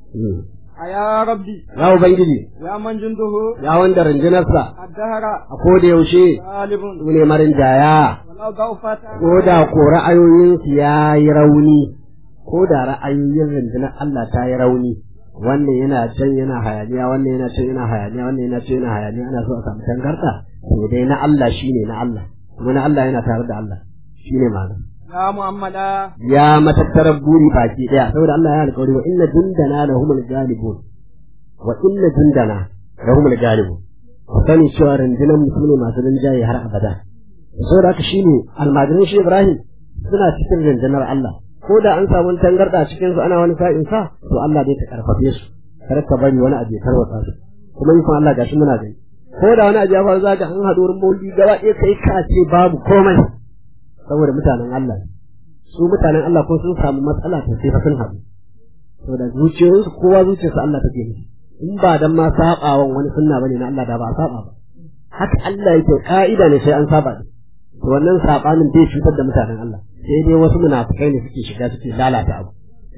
يا ربي ya ubangiji يا من جنده ya wanda rinjinarsa الدهر a koda yaushe غالب su ne marin jaya ولو ضعفت ko da ko ra'ayoyinsu ya yi rauni ko da ra'ayoyin rundunar Allah ta yi rauni wannan yana can yana hayaniya wannan yana can yana hayaniya wannan yana can yana hayaniya ana so a samu tangarda to dai na Allah shine na Allah kuma na Allah yana tare da Allah shine ma'ana يا محمد ya matattarar buri baki daya saboda Allah ya alƙawari wa inna jundana lahumul galibun wa inna jundana lahumul galibun sani cewa rundunar musulmi masu rinjaye har abada saboda haka shine almajirin shi Ibrahim suna cikin rundunar Allah ko da an samu tangarda cikin su ana wani sa'in sa to Allah dai ta karfafe su kar ka bari wani abu ya tarwatsa su kuma in Allah gashi muna gani ko da wani abu ya faru zaka an haɗu wurin maulidi gaba ɗaya kai ka ce babu komai saboda mutanen Allah su mutanen Allah ko sun samu matsala ta sai fa sun haɗu saboda zuciyoyinsu kowa zuciyarsa Allah take nufi in ba dan ma sabawan wani sunna bane na Allah da ba a saba ba haka Allah yake ka'ida ne sai an saba ne to wannan sabanin bai cutar da mutanen Allah sai dai wasu munafikai ne suke shiga suke lalata abu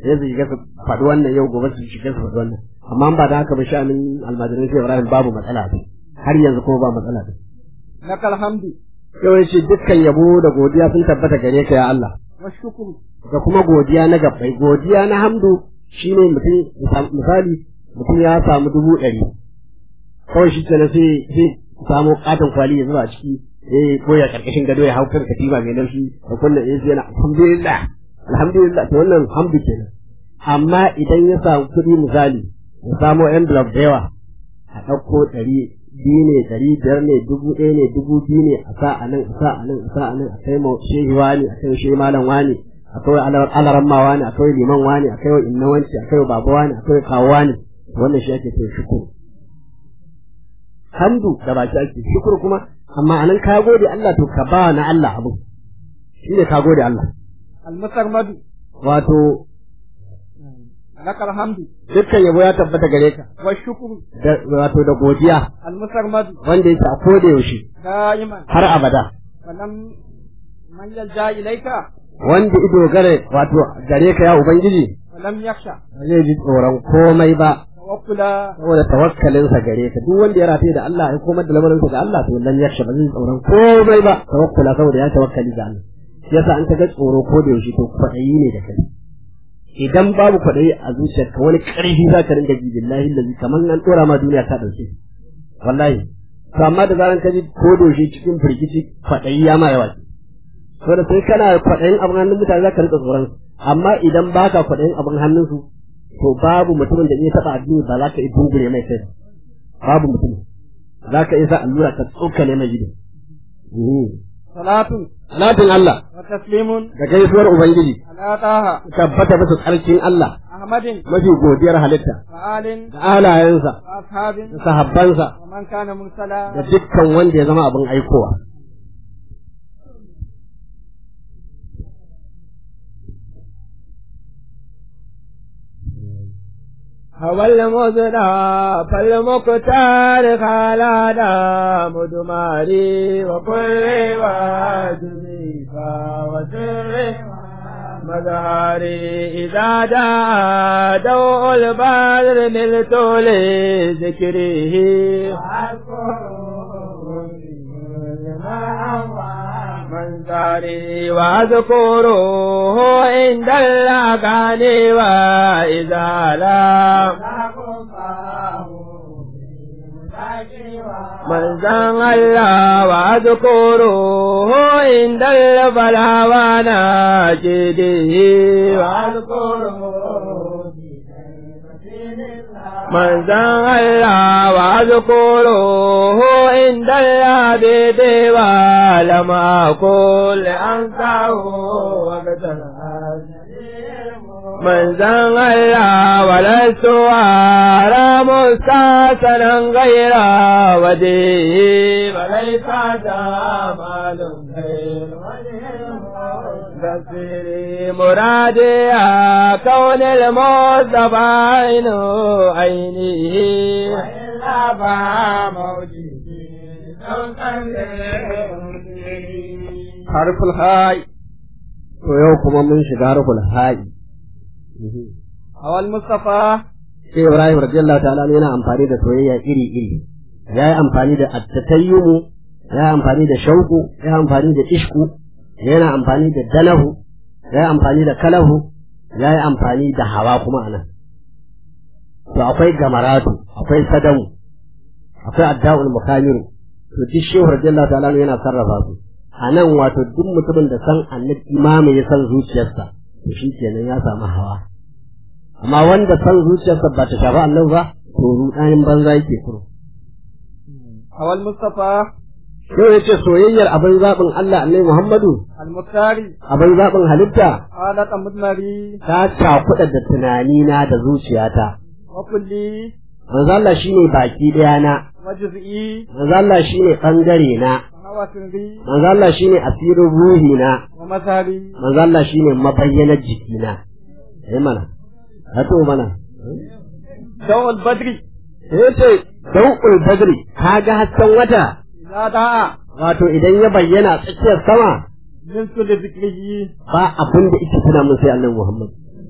sai su shiga su faɗi wannan yau gobe su shiga su faɗi wannan amma ba da haka ba sha'anin almajirin sai Ibrahim babu matsala ba har yanzu ko ba matsala ba lakal hamdu yau yace dukkan yabo da godiya sun tabbata gare ka ya Allah wa shukru da kuma godiya na gabbai godiya na hamdu shine mutum misali mutum ya samu dubu ɗari kawai shi kenan sai sai samu katon kwali ya zuba a ciki eh ko ya karkashin gado ya hau kan katiba mai laushi da kullum eh yana alhamdulillah alhamdulillah to wannan hamdu kenan amma idan ya samu kuɗi misali ya samu envelope da yawa a ɗauko ɗari biyu ne ɗari biyar ne dubu ɗaya ne dubu biyu ne a sa a nan a sa a nan a sa a nan a kai ma shehi wani a kai shehi malam wani a kai alaramma wani a kai liman wani a kai inna wanci a kai baba wani a kai kawo wani wannan shi ake ce shukuru hamdu da baki ake shukuru kuma amma anan ka gode Allah to ka ba na Allah abu shi ne ka gode Allah almusarmadu wato lakal hamdu dukkan yabo ya tabbata gare ka wa shukru wato da godiya almusarmadu wanda yake a koda yaushe daiman har abada falam man yalja ilaika wanda ido gare wato gare ka ya ubangiji falam yakhsha zai ji tsoron komai ba tawakkula saboda tawakkalinsa gare ka duk wanda ya rataye da Allah ya komar da lamarinsa ga Allah to lan yakhsha ba zai tsoron komai ba tawakkula saboda ya tawakkali ga Allah yasa an ta ga tsoro ko da yaushe to kwaɗayi ne da kai idan babu kwaɗayi a zuciyarka wani ƙarfi za ka ringa ji billahi lazi kamar an ɗora ma duniya ta ɗauke wallahi to amma da zaran ka ji ko doshe cikin firgici kwaɗayi ya ma yawa to da sai kana kwaɗayin abin hannun mutane za ka rinka tsoron amma idan baka kwaɗayin abin hannunsu to babu mutumin da ya taɓa addini ba za ka yi dungure mai kai babu mutum za ka iya sa allura ka tsokane mai gidan salatun salatin Allah wa taslimun da gaisuwar ubangiji ala taha tabbata bisa tsarkin Allah ahmadin mafi godiyar halitta wa alin da alayensa wa ashabin da sahabbansa wa man kana mursala da dukkan wanda ya zama abin aikowa هو المزنى فالمختار خالادا مدماري وكل واجبي وسر مظهري إذا جاء دوء البدر نلت لذكره منظري واذكره عند الأغاني وإذا لم من زن الله واذكره عند البلاء وناجده واذكره من زن الله واذكره عند العبيد ولم أقل أنساه من زن الله ولست أرى مستحسنا غير وديه وليس جمال غير تفسيري مرادي كون المصطفى عين عينه وإلا فموجودي حرف الهاء to yau kuma mun shiga harful ha'i awal mustafa sai Ibrahim radiyallahu ta'ala yana amfani da soyayya iri iri yayi amfani da at-tatayyumu yayi amfani da shauku yayi amfani da ishku yana amfani da dalahu yayi amfani da kalahu yayi amfani da hawa kuma anan to akwai gamaratu akwai sadamu akwai adda'ul mukamiru to duk shehu radiyallahu ta'ala yana sarrafa su anan wato duk mutumin da san annabi imamu ya san zuciyarsa to shi kenan ya samu hawa amma wanda san zuciyarsa ba ta shafa Allah ba to rudanin banza yake kuro awal mustafa sai yace soyayyar abin zabin Allah Annabi Muhammadu al-muktari abin zabin halitta ala tamudmari ta takuda da tunani na da zuciyata wa kulli manzo Allah shine baki daya na wa juz'i manzo Allah shine bangare na wa sirri manzo Allah shine asirin ruhi na wa masari manzo Allah shine mabayyanar jikina eh mana hato mana dawul badri yace dawul badri kaga hasken wata idza da'a wato idan ya bayyana tsakiyar sama min kulli zikrihi ba abin da yake tuna mun sai Annabi Muhammad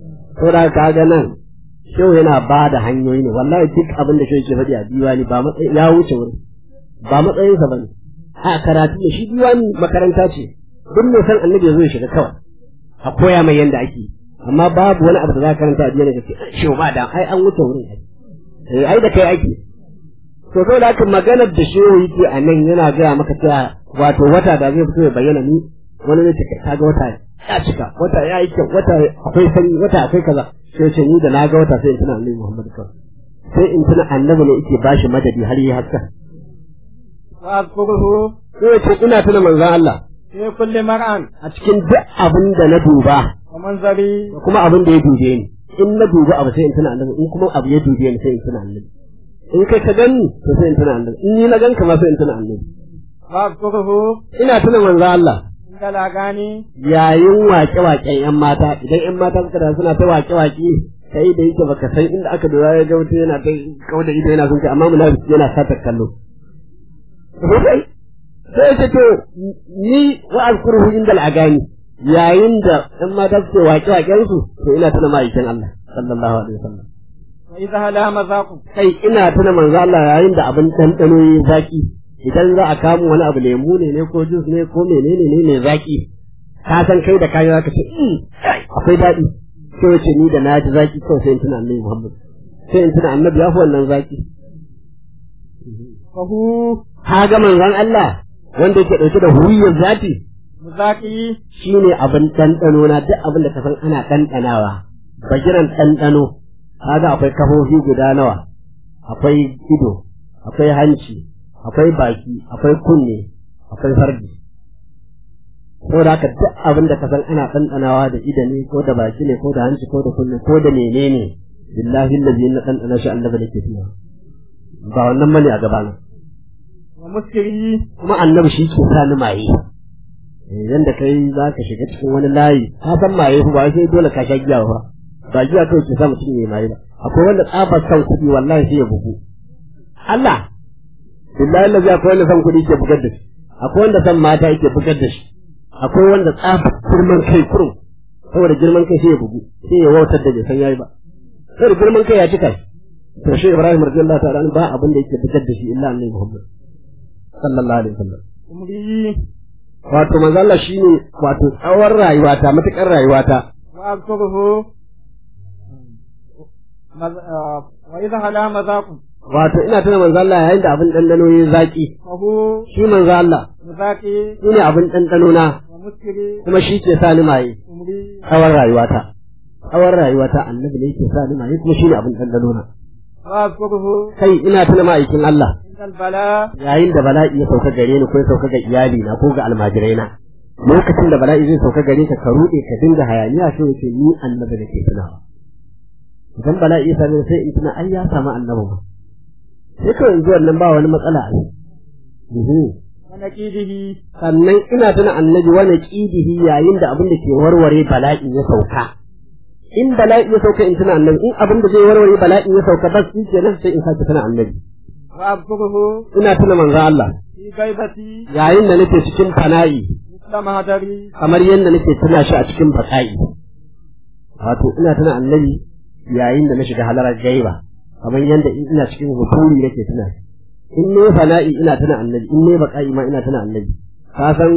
saboda kaga nan shehu yana ba da hanyoyi ne wallahi duk abin da shehu ke faɗi a diwani ba matsayi ya wuce wuri ba matsayinsa bane a karatu ne shi diwani makaranta ce duk mai san annabi ya zo ya shiga kawai a koya mai yanda ake amma babu wani abu da za ka karanta a diwani ka ce shehu ba da ai an wuce wurin ai ai da kai ake to saboda haka maganar da shehu yake a nan yana gaya maka cewa wato wata da zai fito ya bayyana ni wani ne take kaga wata ya cika wata ya yi kyau wata akwai sanyi wata akwai kaza sai ce ni da na ga wata sai in tuna annabi Muhammad kawai sai in tuna annabi ne yake bashi madadi har yi haka wa azkuruhu sai ce ina tuna manzon Allah fi kulli mar'an a cikin duk abin da na duba wa manzari da kuma abin da ya dube ni in na duba abu sai in tuna annabi in kuma abu ya dube ni sai in tuna annabi in kai ka gani to sai in tuna annabi in ni na ganka ma sai in tuna annabi wa azkuruhu ina tuna manzon Allah inda gani yayin waƙe-waƙen ‘yan mata, idan ‘yan mata suka da suna ta waƙe-waƙe, kai da yake baka san inda aka dora ya ga mutum yana ta kawo da ido yana sun kai, amma munafiki yana sata kallo. Sai sai ce to ni wa azkuruhu inda al'agani yayin da ‘yan mata suke waƙe-waƙen su, to ina tuna ma'aikin Allah sallallahu alaihi wasallam. wa idza hala mazaku Kai ina tuna manzo Allah yayin da abin ɗanɗano ya zaki. Idan za a kamo wani abu lemu ne ne ko jus ne ko menene ne mai zaki ka san kai da kayan zaka ce akwai daɗi sai wace ni da na ji zaki kawai sai in tuna annabi Muhammad sai in tuna annabi ya fi wannan zaki fahu ka ga manzon Allah wanda yake ɗauke da huwiyar zati muzaki shine abin ɗanɗano na duk abin da ka san ana ɗanɗanawa bagiran ɗanɗano kaga akwai kafofi guda nawa akwai ido akwai hanci akwai baki akwai kunne akwai farji saboda haka duk abin da ka san ana ɗanɗanawa da ido ne ko da baki ne ko da hanci ko da kunne ko da menene billahi allazi na ɗanɗana shi annabi da ke tuna ba wannan bane a gabana wa muskiri kuma annabi shi ke sa ni maye yanda kai za ka shiga cikin wani layi ka san maye ba sai dole ka sha giya ba ba giya kawai ke sa mutum ya maye ba akwai wanda tsabar kan kuɗi wallahi sai ya bugu Allah billahi allazi akwai wanda san kuɗi ke bugar da shi akwai wanda san mata yake bugar da shi akwai wanda tsafa girman kai kurum saboda girman kai sai ya bugu sai ya wautar da bai san yayi ba saboda girman kai ya cika shi to shi Ibrahim radiyallahu ta'ala ba abin da yake bugar da shi illa annabi Muhammad sallallahu alaihi wasallam umri wato manzo Allah shine wato tsawon rayuwata matukar rayuwata wa azkuruhu wa idza hala mazaku wato ina tuna manzo Allah yayin da abin dandano yayin zaki fahu shi manzo Allah muzaki shine abin dandano na wa muskiri kuma shi ke sa ni maye umri tsawon rayuwata tsawon rayuwata annabi ne yake sa ni maye kuma shine abin dandano na wa azkuruhu kai ina tuna ma'aikin Allah indal bala yayin da bala'i ya sauka gare ni ko ya sauka ga iyali na ko ga almajirai na lokacin da bala'i zai sauka gare ka ka rude ka dinga hayaniya sai wace ni annabi da ke tunawa idan bala'i ya same sai in tuna ai ya samu annabi ba sai kawai yanzu wannan ba wani matsala a yi wa naqidihi sannan ina tuna annabi wani kidihi yayin da abin da ke warware bala'i ya sauka in bala'i ya sauka in tuna annabi in abin da zai warware bala'i ya sauka bas shi kenan sai in sake tuna annabi wa azkuruhu ina tuna manzo Allah fi gaibati yayin da nake cikin fana'i misla mahadari kamar yadda nake tuna shi a cikin baka'i wato ina tuna annabi yayin da na shiga halarar gaiba kamar yadda ina cikin huturi nake tuna shi in ne fana'i ina tuna annabi in ne baka'i ma ina tuna annabi ka san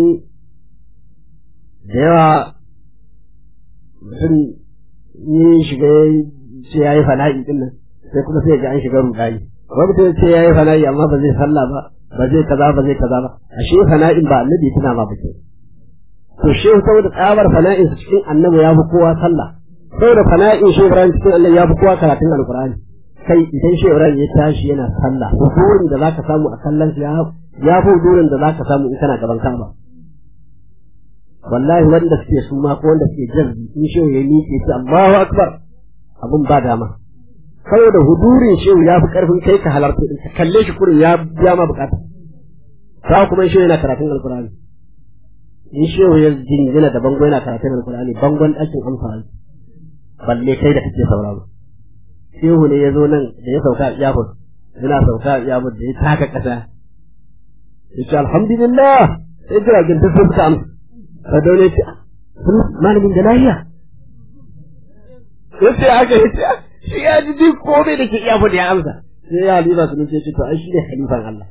da yawa mutum ni shiga ce yayi fana'i din nan sai kuma sai ga an shiga rudani wani mutum ce yayi fana'i amma ba zai sallah ba ba zai kaza ba zai kaza ba ashe fana'in ba annabi tuna ma ba ke to shehu saboda tsabar fana'in su cikin annabi ya fi kowa sallah saboda fana'in shehu Ibrahim cikin Allah ya fi kowa karatun alqur'ani kai idan shehu Ibrahim ya tashi yana sallah hudurin da zaka samu a kallon ya ya fi hudurin da zaka samu in kana gaban Ka'aba wallahi wanda suke suma ko wanda suke jarbi in shehu ya miƙe ce Allahu akbar abun ba dama saboda hudurin shehu ya fi karfin kai ka halarta din ka kalle shi kurin ya biya ma bukata sa kuma shehu yana karatun alqur'ani in shehu ya jingina da bango yana karatun alqur'ani bangon ɗakin amfani balle kai da kake sauraro shehu ne ya zo nan da ya sauka a iyafur yana sauka a iyafur da ya taka ƙasa ya ce alhamdulillah sai jiragen ta sun amsa ka daune ce malamin da lahiya sai aka yi shi ya ji duk komai da ke iya faɗi ya amsa sai ya halifa su ce to ai shi ne halifan Allah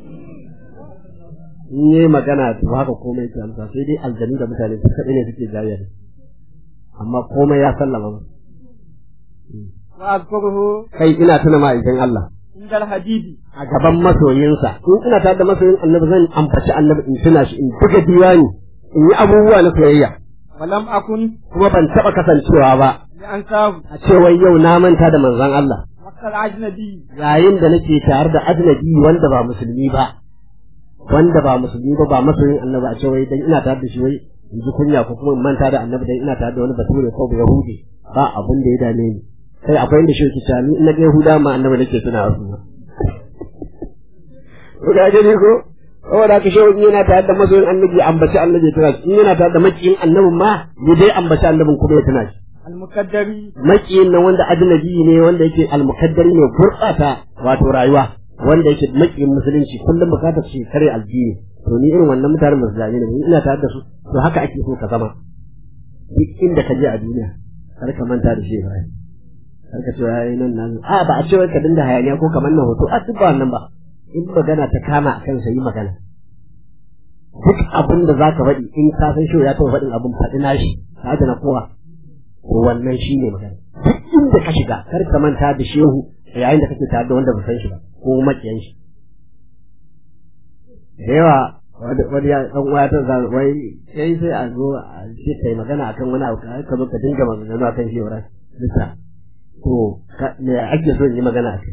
in yi magana to haka komai ke amsa sai dai aljanu da mutane su kaɗai ne suke jariya ne amma komai ya sallama ba wa azkuruhu kai ina tuna ma'aikin Allah indal hadidi a gaban masoyinsa in ina tare da masoyin annabi zan ambaci annabi in tuna shi in buga diwani in yi abubuwa na soyayya walam akun kuma ban taɓa kasancewa ba li an sahu a ce wai yau na manta da manzon Allah makal ajnabi yayin da nake tare da ajnabi wanda ba musulmi ba wanda ba musulmi ba ba masoyin annabi a ce wai dan ina tare da shi wai in ji kunya ko kuma in manta da annabi dan ina tare da wani bature ko ba yahudi ba abin da ya dame ni sai akwai inda shi yake cewa ni in na ga yahuda ma annabi nake tuna wasu ko ga gani ko saboda haka shehu in yana tare da masoyin annabi ambaci annabi ya tuna shi in yana tare da makiyin annabin ma ni dai ambaci annabin kuma ya tuna shi al-mukaddari makiyin nan wanda ajnabi ne wanda yake al-mukaddari ne gurɓata wato rayuwa wanda yake makiyin musulunci kullum bukatar shi kare aljini to ni irin wannan mutanen musulmi ne ina tare da su to haka ake so ka zama duk inda ka je a duniya kar ka manta da shi Ibrahim kar ka ce yayi nan nan a ba a ce wai ka dinga hayaniya ko kamar nan hoto a duk ba wannan ba in magana ta kama akan sa yi magana duk abin da zaka faɗi in ka san shi ya taɓa faɗin abin faɗi nashi ka da na kowa to wannan shine magana duk inda ka shiga kar ka manta da shehu yayin da kake tare da wanda ba san shi ba ko makiyan shi da yawa wani ya dan uwa ta zan wai sai sai a zo a ce kai magana akan wani abu ka zo ka dinga magana akan shi wurin lissa to me ake so in yi magana akai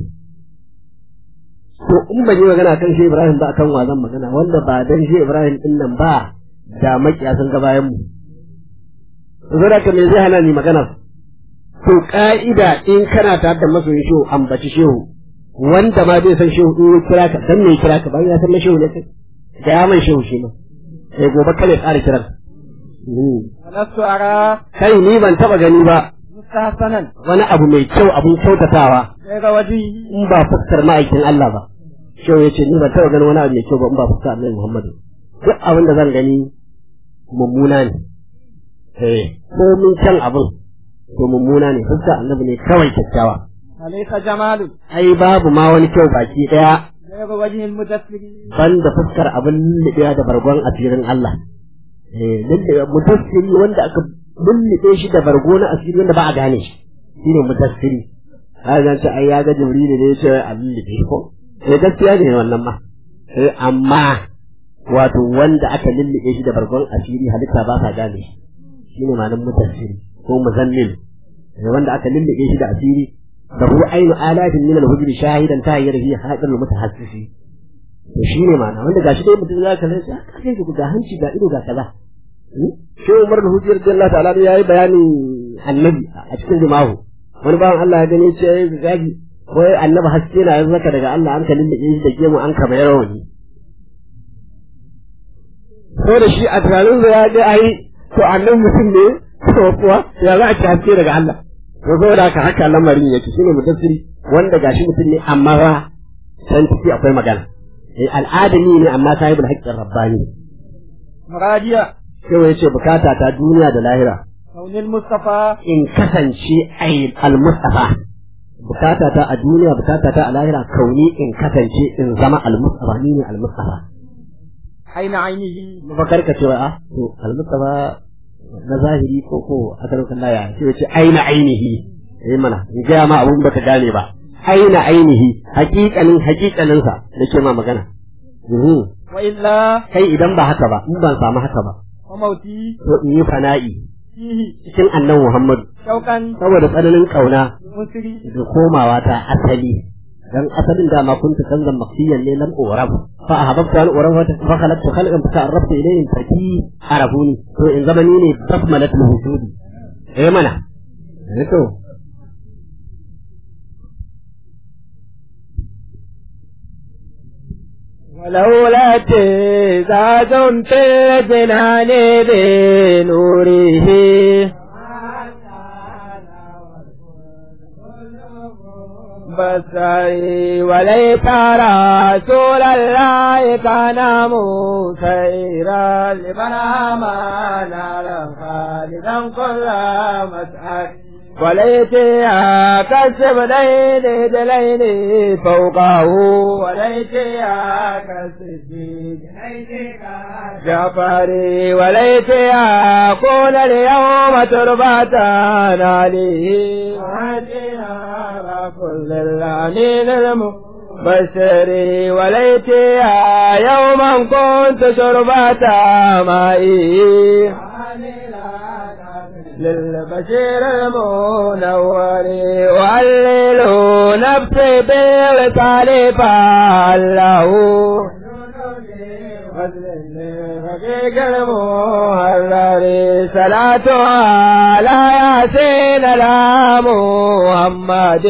to in ban yi magana akan shi Ibrahim ba akan wa zan magana wanda ba dan shi Ibrahim din nan ba da makiya sun ga bayan mu to da ka me zai hana ni magana to ka'ida in kana tare da masoyin shehu ambaci shehu wanda ma bai san shehu in kira ka dan me kira ka bayan ya san shehu ne kai da ya mai shehu shi ma sai gobe kare ƙara kiran walastu ara kai ni ban taba gani ba mustahsanan wani abu mai kyau abun kyautatawa ga waji in ba fuskar ma'aikin Allah ba shehu ya ce ni ban taba gani wani abu mai kyau ba in ba fuskar Annabi Muhammadu duk abin da zan gani mummuna ne eh ko mun can abin to mummuna ne fuskar Annabi ne kawai kyakkyawa alayka jamalu ai babu ma wani kyau baki daya ga wajhin mudassiri banda fuskar abin lullubewa da bargon asirin Allah eh lullubewa mudassiri wanda aka lullube shi da bargo na asiri wanda ba a gane shi shine mudassiri har ga ta ai ya ga Jibril ne ya ce a lullube ko eh gaskiya ne wannan ma eh amma wato wanda aka lullube shi da bargon asiri halitta ba sa gane shi shine malamin mudassiri ko muzammil wanda aka lullube shi da asiri da hu ainu alatin min al-hujri shahidan tayyir fi hadal mutahassisi to shine ma'ana wanda gashi dai mutum ya kalle shi aka kai ga hanci ga ido ga kaza shi Umar da Hujjar Allah ta'ala yayi bayani annabi a cikin jimahu wani bawan Allah ya gani ce gaji wai annabi haske na yanzu zaka daga Allah an kalin da shi da gemu an kama yarawani ko da shi a tunanin ya ga ai to annabi mutum ne to kuwa ya za a ci haske daga Allah to saboda haka haka lamarin yake shine mudassiri wanda gashi mutum ne amma ba san ciki akwai magana eh al'adami ne amma sahibul haqqin rabbani muradiya sai ya ce bukata ta duniya da lahira kaunil mustafa in kasance ai al-mustafa bukata ta a duniya bukata ta a lahira kauni in kasance in zama al-mustafa ni ne al-mustafa aina ainihi mafakar ka cewa a to al-mustafa na zahiri ko ko a karukan laya sai ce aina ainihi eh mana in ga ma abun baka gane ba aina ainihi haƙiƙanin haƙiƙanin sa nake ma magana wa illa kai idan ba haka ba in ban samu haka ba wa mauti to in yi fana'i fihi cikin annabi Muhammad shaukan saboda tsananin kauna musri da komawa ta asali dan asalin da ma kunta kanzan mafiyan ne lam urab fa ahabbtu an urab fa khalaqtu khalqan fa ta'arraftu ilayhim fati arafuni to in zamani ne basmalat wujudi eh mana to ولولا تزاد في الجنان بنوره بصري وليس رسول الله كان مسيرا لمن آمن على خالدا كل مسعد وليتها كسب ليل دليل فوقه وليتها كسب جعفري وليتها كون اليوم تربة عليه وليتها كل العنين المبشري وليتها يوما كنت شربة مائي للبشير المنور وعلل نفسي بالوصال فعله رقيق المهرر صلاتها لا ياسين لا محمد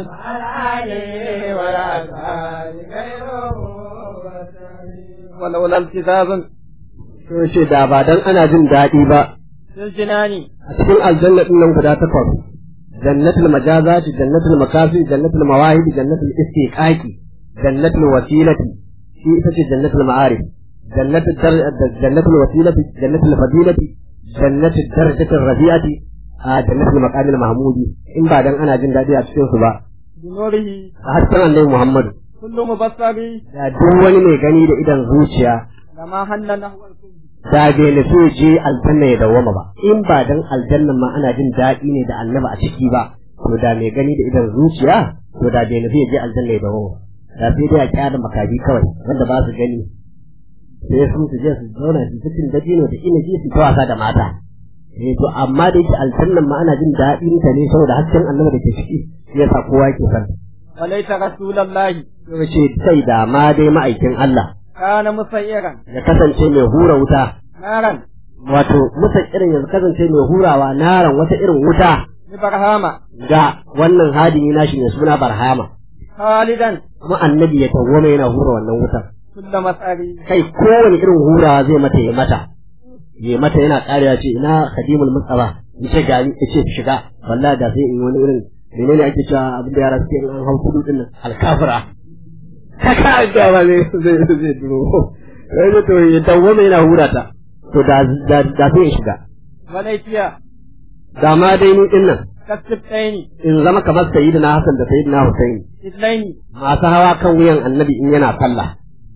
ولولا التزازا to ce da ba dan ana jin daɗi ba jinani a cikin aljanna din nan guda takwas jannatul majazati jannatul makasi jannatul mawahib jannatul istiqaqi jannatul wasilati shi ita ce jannatul ma'arif jannatul dar jannatul wasilati jannatul fadilati jannatul darajatul rabi'ati a jannatul maqamil mahmudi in ba dan ana jin daɗi a cikin su ba binurihi a hasken annabi Muhammad kullu mubassari da duk wani mai gani da idan zuciya kama hannana da bai nufi je aljanna ya dawwama ba in ba dan aljannan ma ana jin daɗi ne da annaba a ciki ba to da mai gani da idan zuciya to da bai nufi je aljanna ya dawwama da sai dai a kyara makabi kawai wanda ba su gani sai su su je su zauna su cikin dabino da inaji su ta wasa da mata eh to amma da yake aljannan ma ana jin daɗin ta ne saboda hasken annaba da ke ciki yasa kowa ke san walaita rasulullahi to ce sai da ma dai ma'aikin Allah kana musayyiran ya kasance mai hura wuta naran wato musa irin ya kasance mai hurawa naran wata irin wuta ni barhama ga wannan hadimi nashi ne suna barhama khalidan kuma annabi ya tawwama yana hura wannan wutar kullu mas'ali kai kowane irin hurawa zai mata ya mata ya mata yana karewa ce ina khadimul mustafa yace ga ni yace shiga wallahi da sai in wani irin menene ake cewa abin da yara suke in an hau kudu din nan alkafira kaka ga ba ne zai zai duro sai to ya tawwama yana hura ta to da da da sai shiga walaitiya da ma dai ni din nan kasibtaini in zama kamar sayyidina Hassan da sayyidina Husaini idlaini masu hawa kan wuyan annabi in yana sallah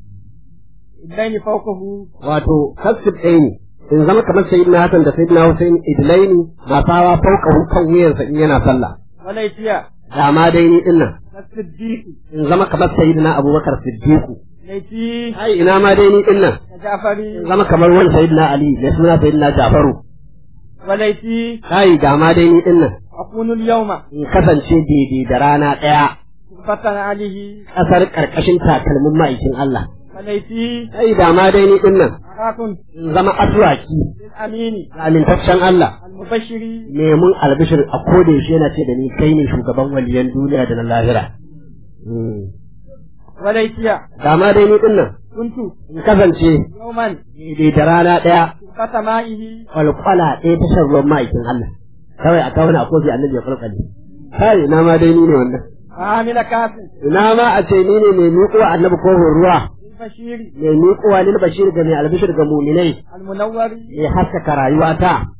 idlaini fawqahu wato kasib ɗaya ne in zama kamar sayyidina Hassan da sayyidina Husaini idlaini masu hawa fauqahu kan wuyansa in yana sallah walaitiya da ma dai ni din nan kasiddiqi in zama kamar sayyidina Abubakar Siddiqu laiti ai ina ma dai ni din nan jafari in zama kamar wani sayyidina Ali da suna sayyidina Jafaru walaiti ai da ma dai ni din nan akunu al-yawma in kasance daidai da rana ɗaya fatan alihi ƙasar ƙarƙashin takalmin ma'aikin Allah walaiti ai da ma dai ni din nan akun in zama aswaki amini alintaccen Allah al-mubashiri ne mun albishir a koda yaushe yana ce da ni kai ne shugaban waliyan duniya da na lahira walaitiya dama dai ni din nan kuntu in kasance yawman daidai da rana ɗaya fata ma'ihi kwalkwala ɗaya ta shan ruwan ma'aikin Allah kawai a kawo na kofi annabi ya kwalkwale kai ina ma dai ni ne wannan amila kasin ina ma a ce ni ne mai miƙo annabi ko ruwa bashiri mai miƙowa lil bashir ga mai albishir ga muminai al-munawwari ya haskaka rayuwata